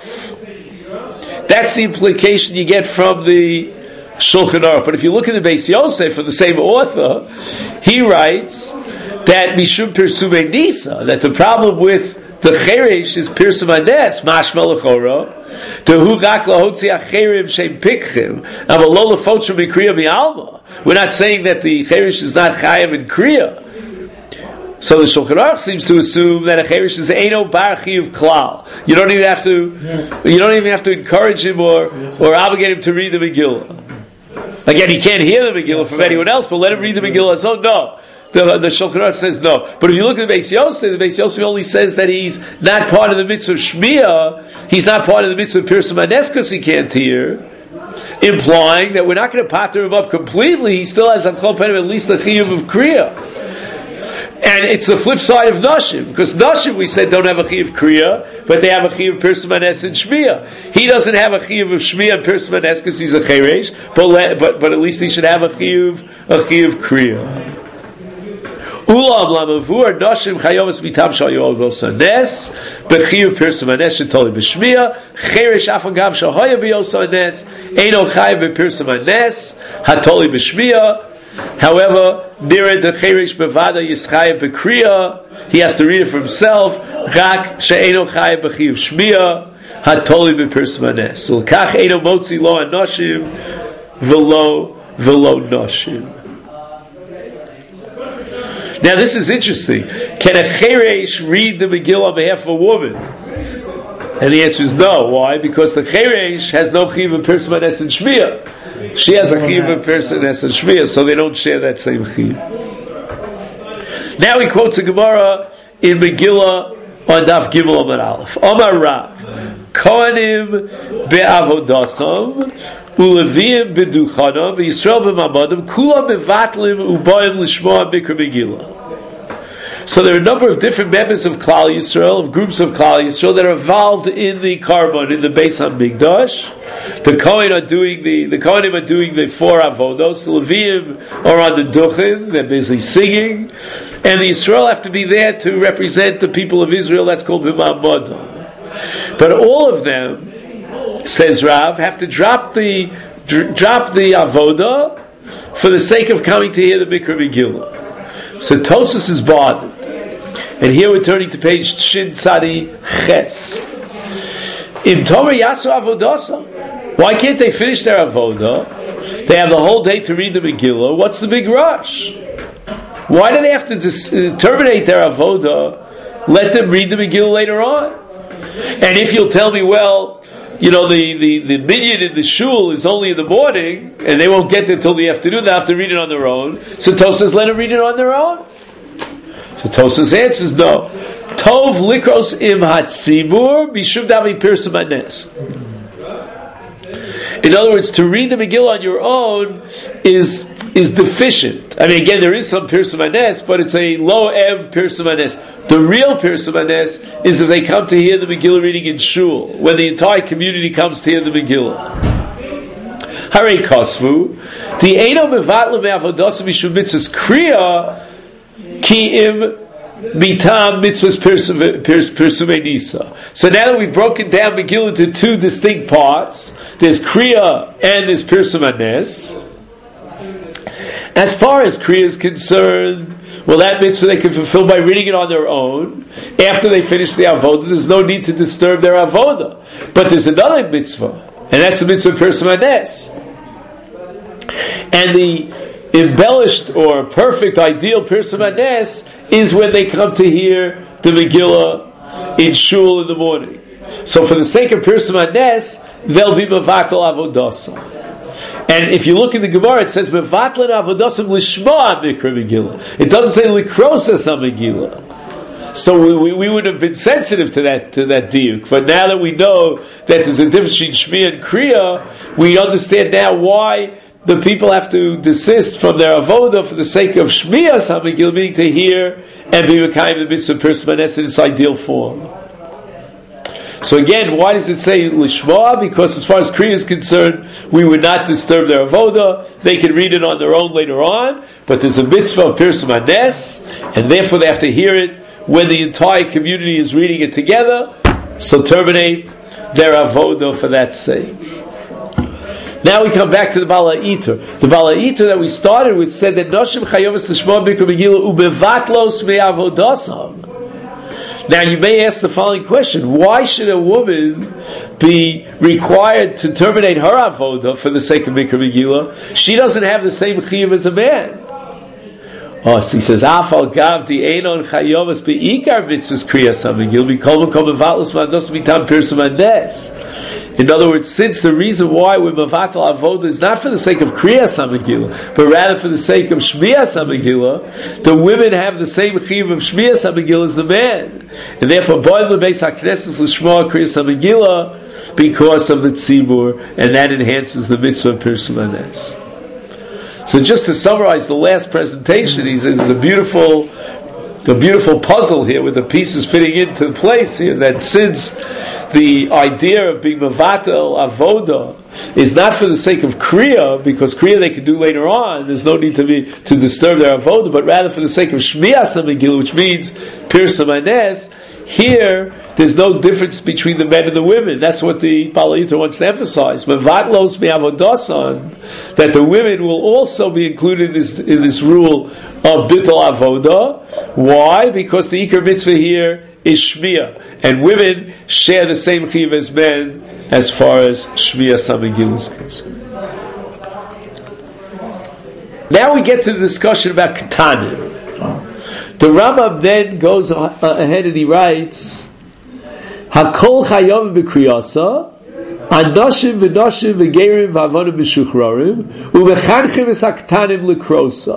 That's the implication you get from the Shulchan Aruch. But if you look in the Beis Yosef from the same author, he writes that Mishum Pirsumei Nisa, that the problem with the Cheresh is Pirsum Anes, Mashma L'chora, Tehu Rak Lahotzi Acherim Shem Pikchim, Avalo Lefotrim B'Kriya Mi'alma. We're not saying that the Cheresh is not Chayav in Kriya. So the Shulchan Aruch seems to assume that a Cheresh is Eino Bar Chiyuv Klal. You don't even have to encourage him or obligate him to read the Megillah. Again, he can't hear the Megillah from anyone else, but let him read the Megillah. So no. The Shulchan Aruch says no. But if you look at the Beis Yosef only says that he's not part of the mitzvah Shmiya, he's not part of the mitzvah Pirsum Anes because he can't hear, implying that we're not going to pater him up completely. He still has on Kol Penim at least the chiyuv of Kriya. And it's the flip side of Nashim, because Nashim, we said, don't have a Chiyuv Kriya, but they have a Chiyuv Persimanes and Shmiya. He doesn't have a Chiyuv of Shmiya and Persimanes because he's a Cheresh, but at least he should have a Chiyuv Kriya. Ulam lamavur Nashim Chayovas mitam shal yovosa nes bechiyuv Persimanes shetoli b'Shmiya Cheresh afagav shahaya b'yosa nes eino chayav b'Persimanes hatoli b'Shmiya. However, near the Cheresh bevada yischayev b'Kriya, he has to read it for himself. Rak she'eino chayav b'chiyuv Shmiya hatoli b'Persimanes. So kach eino motzi lo anashim velo nashim. Now this is interesting. Can a Cheresh read the Megillah on behalf of a woman? And the answer is no. Why? Because the Cheresh has no Chiyuv of Persimanes and Shmiya. She has a Chiyuv of Persimanes and Shmiya, so they don't share that same Chiyuv. Now he quotes a Gemara in Megillah on Daf Gimel Amar Aleph. Omar Rav, Kohanim be'avodasam, Uleviim b'duchanam, v'Yisrael b'mamadam, kulam b'vatlim u'bayim l'shmoa mikra Megillah. So there are a number of different members of Klal Yisrael, of groups of Klal Yisrael that are involved in the Karban, in the Beis HaMikdash. The Kohanim are doing the 4 avodos. The Leviim are on the duchen, they're busy singing, and the Yisrael have to be there to represent the people of Israel. That's called b'mamadam. But all of them, says Rav, have to drop the avodah for the sake of coming to hear the Mikra Megillah. So Tosfos is bothered. And here we're turning to page Shin Tzadi Ches. In Tomer Yasu Avodasa. Why can't they finish their avodah? They have the whole day to read the Megillah. What's the big rush? Why do they have to terminate their avodah? Let them read the Megillah later on. And if you'll tell me, well, you know, the minyan in the shul is only in the morning, and they won't get there till the afternoon, they have to read it on their own. So Tosfos let them read it on their own. So Tosfos answers, no. Tov likros im hatzibur bishum davi Persimanes. In other words, to read the Megillah on your own is deficient. I mean, again, there is some Persimanes, but it's a low ev Persimanes. The real Persimanes is if they come to hear the Megillah reading in shul, when the entire community comes to hear the Megillah. Hare Kosvu, the Eino mevatla me'avodosa mishum mitzvahs kriya ki im mitam mitzvahs persumenisa. So now that we've broken down Megillah into 2 distinct parts, there's kriya and there's Persimanes. As far as kriya is concerned, well, that mitzvah they can fulfill by reading it on their own. After they finish the avodah, there's no need to disturb their avodah. But there's another mitzvah, and that's the mitzvah Persimanes. And the embellished or perfect, ideal Persimanes is when they come to hear the Megillah in shul in the morning. So for the sake of Persimanes, they'll be mevatel avodasa. And if you look in the Gemara, it says mevatlen avodasam lishma mikra Megillah. It doesn't say likrosas Megillah. So we would have been sensitive to that diuk. But now that we know that there's a difference between shmiya and kriya, we understand now why the people have to desist from their avodah for the sake of shmiya Megillah, meaning to hear and be mekayim the mitzvah Persimanes in its ideal form. So again, why does it say lishma? Because as far as kriya is concerned, we would not disturb their avodah. They can read it on their own later on, but there's a mitzvah of Persimanes, and therefore they have to hear it when the entire community is reading it together. So terminate their avodah for that sake. Now we come back to the Bala Iter. The Bala Iter that we started with said that Noshim Chayovas Lishma Mikra Megillah Ubevatlos Me'avodasam. Now you may ask the following question: why should a woman be required to terminate her avodah for the sake of Mikra Megillah? She doesn't have the same chiyuv as a man. Oh, so he says, "Afal gav di einon chayovas beikar mitzvahs kriyas hamegillah b'kol makom mevatlos ma'ados mitam Persimanes." In other words, since the reason why we mevatel avodah is not for the sake of kriyas hamegillah, but rather for the sake of shmiyas hamegillah, the women have the same chiyuv of shmiyas hamegillah as the man, and therefore boil the beis haknesses l'shmoa kriyas hamegillah because of the tzibur, and that enhances the mitzvah of Persimanes. So just to summarize the last presentation, he says it's a beautiful a beautiful puzzle here with the pieces fitting into place here, that since the idea of being Mavatel Avoda is not for the sake of Kriya, because Kriya they can do later on, there's no need to disturb their Avoda, but rather for the sake of Shmiyas HaMegillah, which means Pirsum Hanes, here there's no difference between the men and the women. That's what the Palayita wants to emphasize. Mevatlos mi'avodasan, that the women will also be included in this rule of Bittul Avoda. Why? Because the Iker Mitzvah here is Shmiyah, and women share the same chiyuv as men as far as Shmiyah HaMegillah is concerned. Now we get to the discussion about Ketanim. The Rambam then goes ahead and he writes, Hakol chayom b'kriyasa, Anoshim v'noshim v'gerim v'avonim b'shuchrorim, u'mechanchim v'saktanim l'krosa.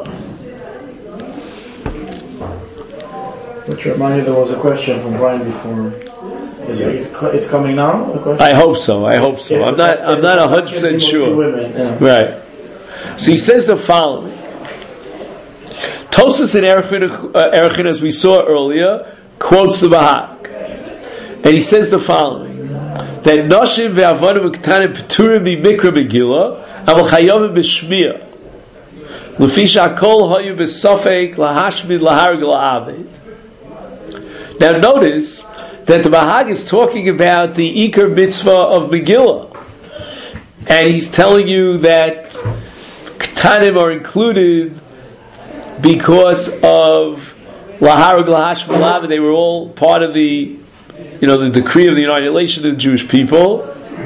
Which reminded there was a question from Brian before. It's coming now? The question? I hope so. I'm not 100% sure. Women, yeah. Right. So he says the following. Tosas in Erechin, as we saw earlier, quotes the Bahag. And he says the following, that Noshim ve'avonim v'ketanim p'turim b'mikra megillah, aval chayovim b'shmiyah. L'fisha hakol hoyu b'sofek lahashmid laharg la'aved. Now notice that the Bahag is talking about the Iker mitzvah of Megillah. And he's telling you that Ketanim are included because of Laharag Lahashmid Lahaved. They were all part of the decree of the United Nations of the Jewish people.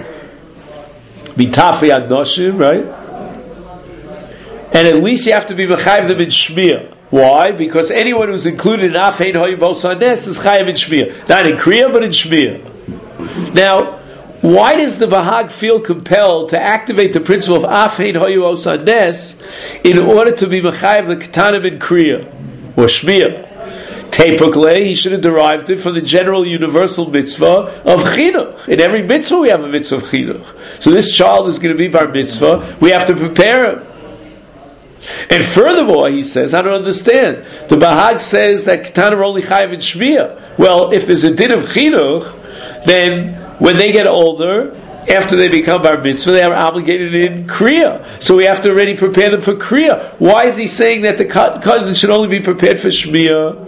Bitafi ad Noshim, right? And at least you have to be mechayiv them in Shmiyah. Why? Because anyone who's included in Afein Hoyu Bosanes is chayiv in Shmiyah. Not in Kriya, but in Shmiyah. Now, why does the Bahag feel compelled to activate the principle of Afein Hoyu Bosanes in order to be mechayiv the Ketanim in Kriya or Shmiyah? Tepukle, he should have derived it from the general universal mitzvah of chinuch. In every mitzvah we have a mitzvah of chinuch. So this child is going to be bar mitzvah. We have to prepare him. And furthermore, he says, I don't understand. The Bahag says that Ketanim are only chayiv in Shmiyah. Well, if there's a din of chinuch, then when they get older, after they become bar mitzvah, they are obligated in Kriya. So we have to already prepare them for Kriya. Why is he saying that the Ketanim should only be prepared for Shmiyah?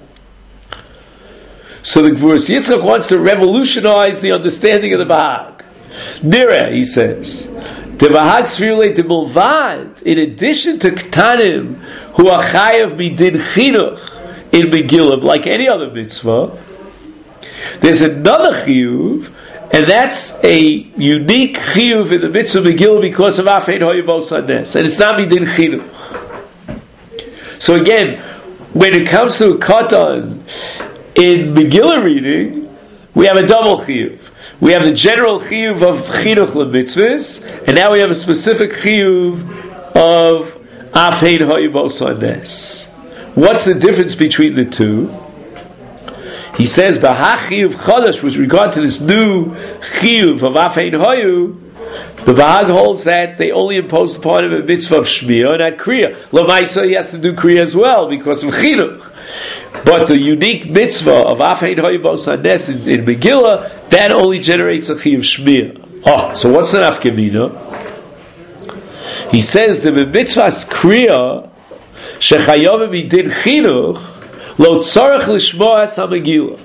So the Gvuras Yitzchak wants to revolutionize the understanding of the Bahag. Nireh, he says, the Bahag Svirulei de Mulvad, in addition to Ketanim, who are chayav midin chinuch in Megillah, like any other mitzvah, there's another chiyuv, and that's a unique chiyuv in the mitzvah of Megillah because of Afein Hoyu Bosanes, and it's not midin chinuch. So again, when it comes to a katan in Megillah reading, we have a double chiyuv. We have the general chiyuv of chinuch lemitzvahs, and now we have a specific chiyuv of Afein Hoyu Bosanes. What's the difference between the two? He says, B'ha chiyuv chadash, with regard to this new chiyuv of Afein Hoyu, the Bahag holds that they only impose upon him a mitzvah of Shmiyah and not Kriya. L'maisa, he has to do Kriya as well because of chinuch. But the unique mitzvah of Afein Hoyu Bosanes in Megillah, that only generates a chiyuv Shmiyah. Oh, so what's the nafkamina? He says the mitzvah's Kriya shechayovim midin chinuch lo tzarech lishmoas ha-Megillah.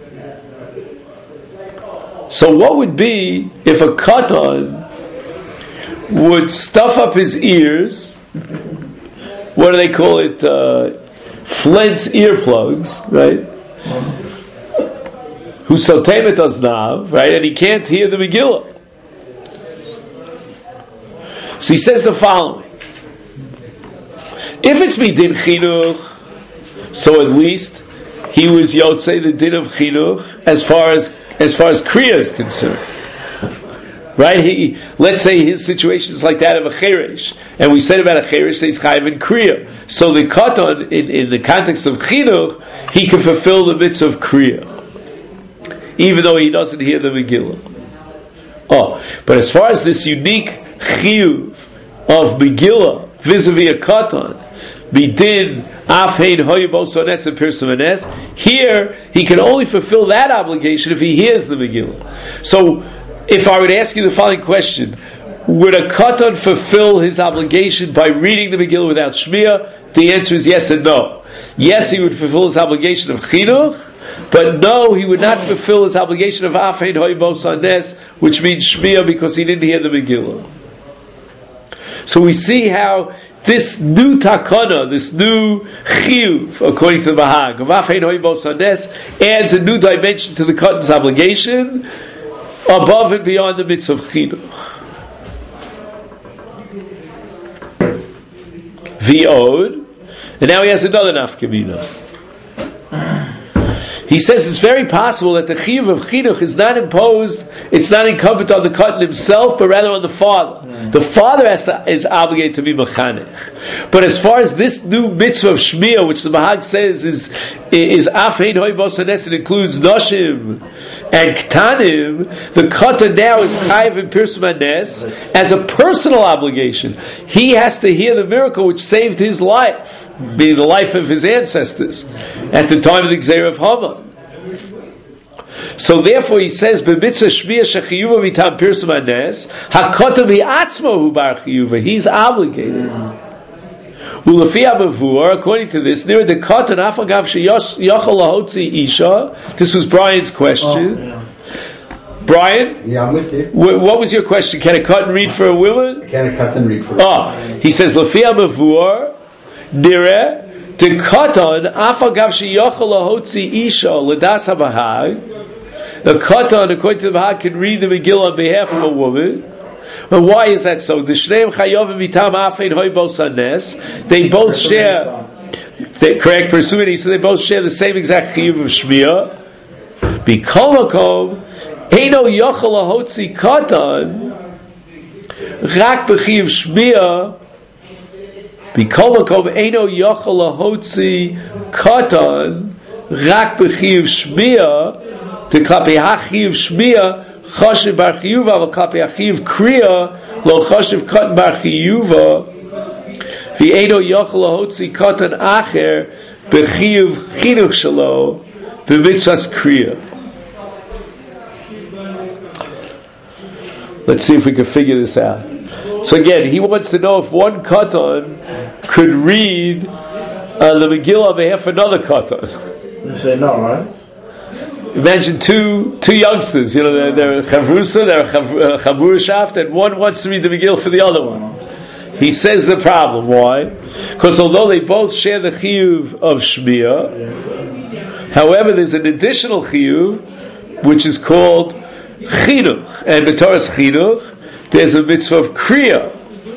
So what would be if a katan would stuff up his ears? What do they call it? Flint's earplugs, right? Who sotemet aznav, right? And he can't hear the Megillah. So he says the following: if it's midin chinuch, so at least he was yotzei the din of chinuch as far as Kriya is concerned. Right? Let's say his situation is like that of a cheresh, and we said about a cheresh that he's chayiv in Kriya. So the katan, in the context of chinuch, he can fulfill the mitzvah of Kriya, even though he doesn't hear the Megillah. Oh, but as far as this unique chiyuv of Megillah vis-a-vis a katan, midin afhein hoyibos ones and pirsum anes. Here, he can only fulfill that obligation if he hears the Megillah. So, if I would ask you the following question, would a katan fulfill his obligation by reading the Megillah without shmiya? The answer is yes and no. Yes, he would fulfill his obligation of chinuch, but no, he would not fulfill his obligation of afhein hoyibos ones, which means shmiya, because he didn't hear the Megillah. So we see how this new takana, this new chiyuv, according to the Bahag, of afhein hoyibos ones, adds a new dimension to the katan's obligation above and beyond the mitzvah of chinuch. V'od, and now he has another nafkamina. He says it's very possible that the chiyuv of chinuch is not imposed, it's not incumbent on the katan himself, but rather on the father. The father is obligated to be mechanech. But as far as this new mitzvah of shmiya, which the Bahag says is afhein hoyibos ones, it includes noshim and ktanim, the katan now is chayiv in pirsum anes as a personal obligation. He has to hear the miracle which saved his life, being the life of his ancestors at the time of the Gzeirah of Haman. So therefore he says, "B'mitzvah shmiya shechiyuva mitam pirsum anes, hakatan bi'atzmo hu bar chiyuva." He's obligated. Ulefi abavur, according to this, near the katan afagav sheyochel lahotzi isha. This was Brian's question. Brian? Yeah, I'm with you. What was your question? Can a katan read for a woman? Can a katan read for He says, "Lefi abavur, nire the katan afagav sheyochel lahotzi isha ledas habahag." The katan, according to the Bahag, can read the Megillah on behalf of a woman. But why is that so? The shneim chayovim mitam afein hoyibos ones. They both share. Correct, pursuing. So they both share the same exact chiyuv of shmiya. B'kol makom eino yochel lahotzi katan rak b'chiyuv shmiya. B'kol makom eino yochel lahotzi katan rak b'chiyuv shmiya. The klapi hachiv shmiya chashiv bar chiyuva, but klapi hachiv kriya lo chashiv katan bar chiyuva. V'eino yochel lahotzi katan acher b'chiyuv chinuch shelo b'mitzvahs kriya. Let's see if we can figure this out. So again, he wants to know if one katan could read the Megillah on behalf of another katan. You say no, right? Imagine two youngsters, they're chavrusa, they're chavurashaft, and one wants to read the Megillah for the other one. He says the problem. Why? Because although they both share the chiyuv of shmiya, however, there's an additional chiyuv which is called chinuch, and b'toras chinuch, there's a mitzvah of kriya.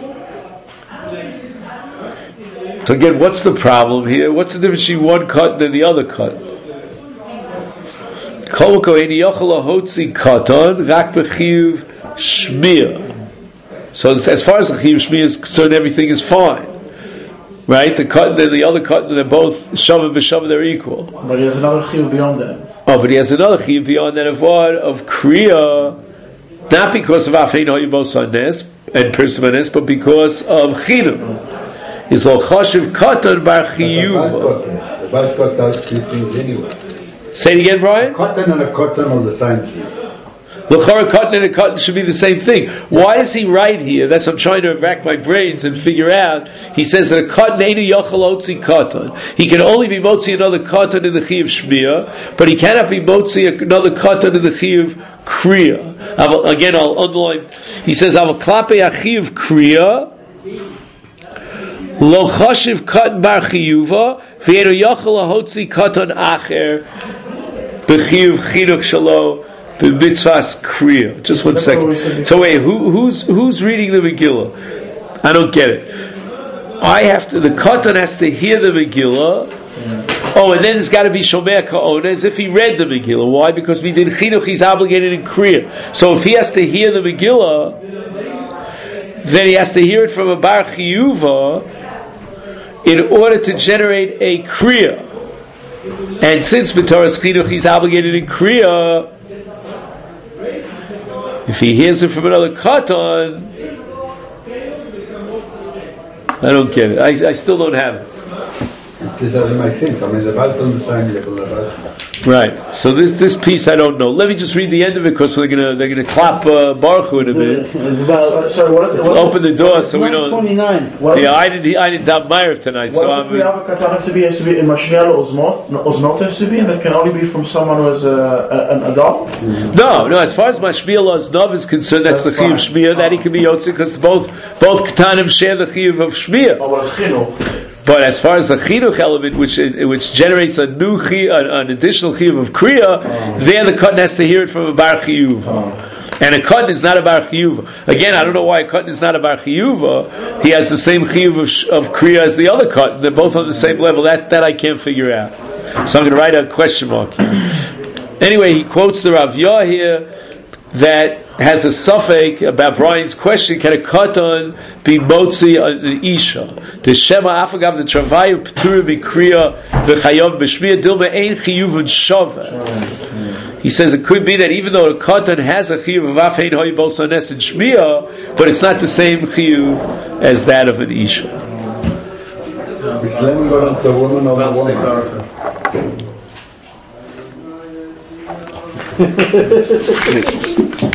So again, what's the problem here? What's the difference between one cut and the other cut? So as far as the chiyuv shmiya is concerned, everything is fine, right? The cotton and the other cotton, they're both shavah b'shavah, they're equal. But he has another chiyuv beyond that. Oh, but he has another chiyuv beyond that of what? Of kriya, not because of afein hoyibos ones and pirsum anes, but because of chinuch. Is lo chashiv katan bar chiyuva. The bad katan does two things anyway. Say it again, Brian. A cotton and a cotton are the same thing. L'chara cotton and a cotton should be the same thing. Why is he right here? That's I'm trying to rack my brains and figure out. He says that a cotton ain't a yochel otzi cotton. He can only be motzi another cotton in the chiyuv shmiya, but he cannot be motzi another cotton in the chiyuv kriya. Again, I'll underline. He says, "Aval klape achiyuv kriya lo chashiv cotton bar chiyuva v'yeru yochel ahotzi cotton acher b'chiyuv chinuch shelo." B'mitzvahs kriya. Just 1 second. So wait, who's reading the Megillah? I don't get it. The katan has to hear the Megillah. Oh, and then there's got to be shomer ka'ona as if he read the Megillah. Why? Because we did chinuch. He's obligated in kriya. So if he has to hear the Megillah, then he has to hear it from a bar chiyuva in order to generate a kriya. And since b'toras chinuch he's obligated in kriya, if he hears it from another katan, I don't get it. I still don't have it. This doesn't make sense. I mean, they're both on the same level. They're both. Right. So this piece I don't know. Let me just read the end of it because they're gonna clap Baruch Hu in a minute. It's about Sorry, what is it? Let's open the door so we don't. 9:29. What I didn't doubt Meir tonight. What So does the Kriya Katan have to be? Has to be in Mashgiach Oznot has to be, and it can only be from someone who is an adult. No. As far as Mashmiel Oznav is concerned, that's the Chiyuv Shmir that he can be Yotze because both Ketanim share the Chiyuv of Shmir. Oh, what is Chinuch? But as far as the chinuch element, which generates an additional chiyuv of kriya, there the katan has to hear it from a bar chiyuv, and a katan is not a bar chiyuv. Again, I don't know why a katan is not a bar chiyuv. He has the same chiyuv of kriya as the other katan. They're both on the same level. That I can't figure out. So I'm going to write a question mark here. Anyway, he quotes the Rav Yah here that has a suffix about Brian's question: can a katan be motzi an isha? The shema afagav the travayu p'tura b'kriya v'chayav b'shmiya dilma ein chiyuv and shava. He says it could be that even though a katan has a chiyuv of afein hoy bolsones and shmiya, but it's not the same chiyuv as that of an isha. Is Len going to the woman or the woman?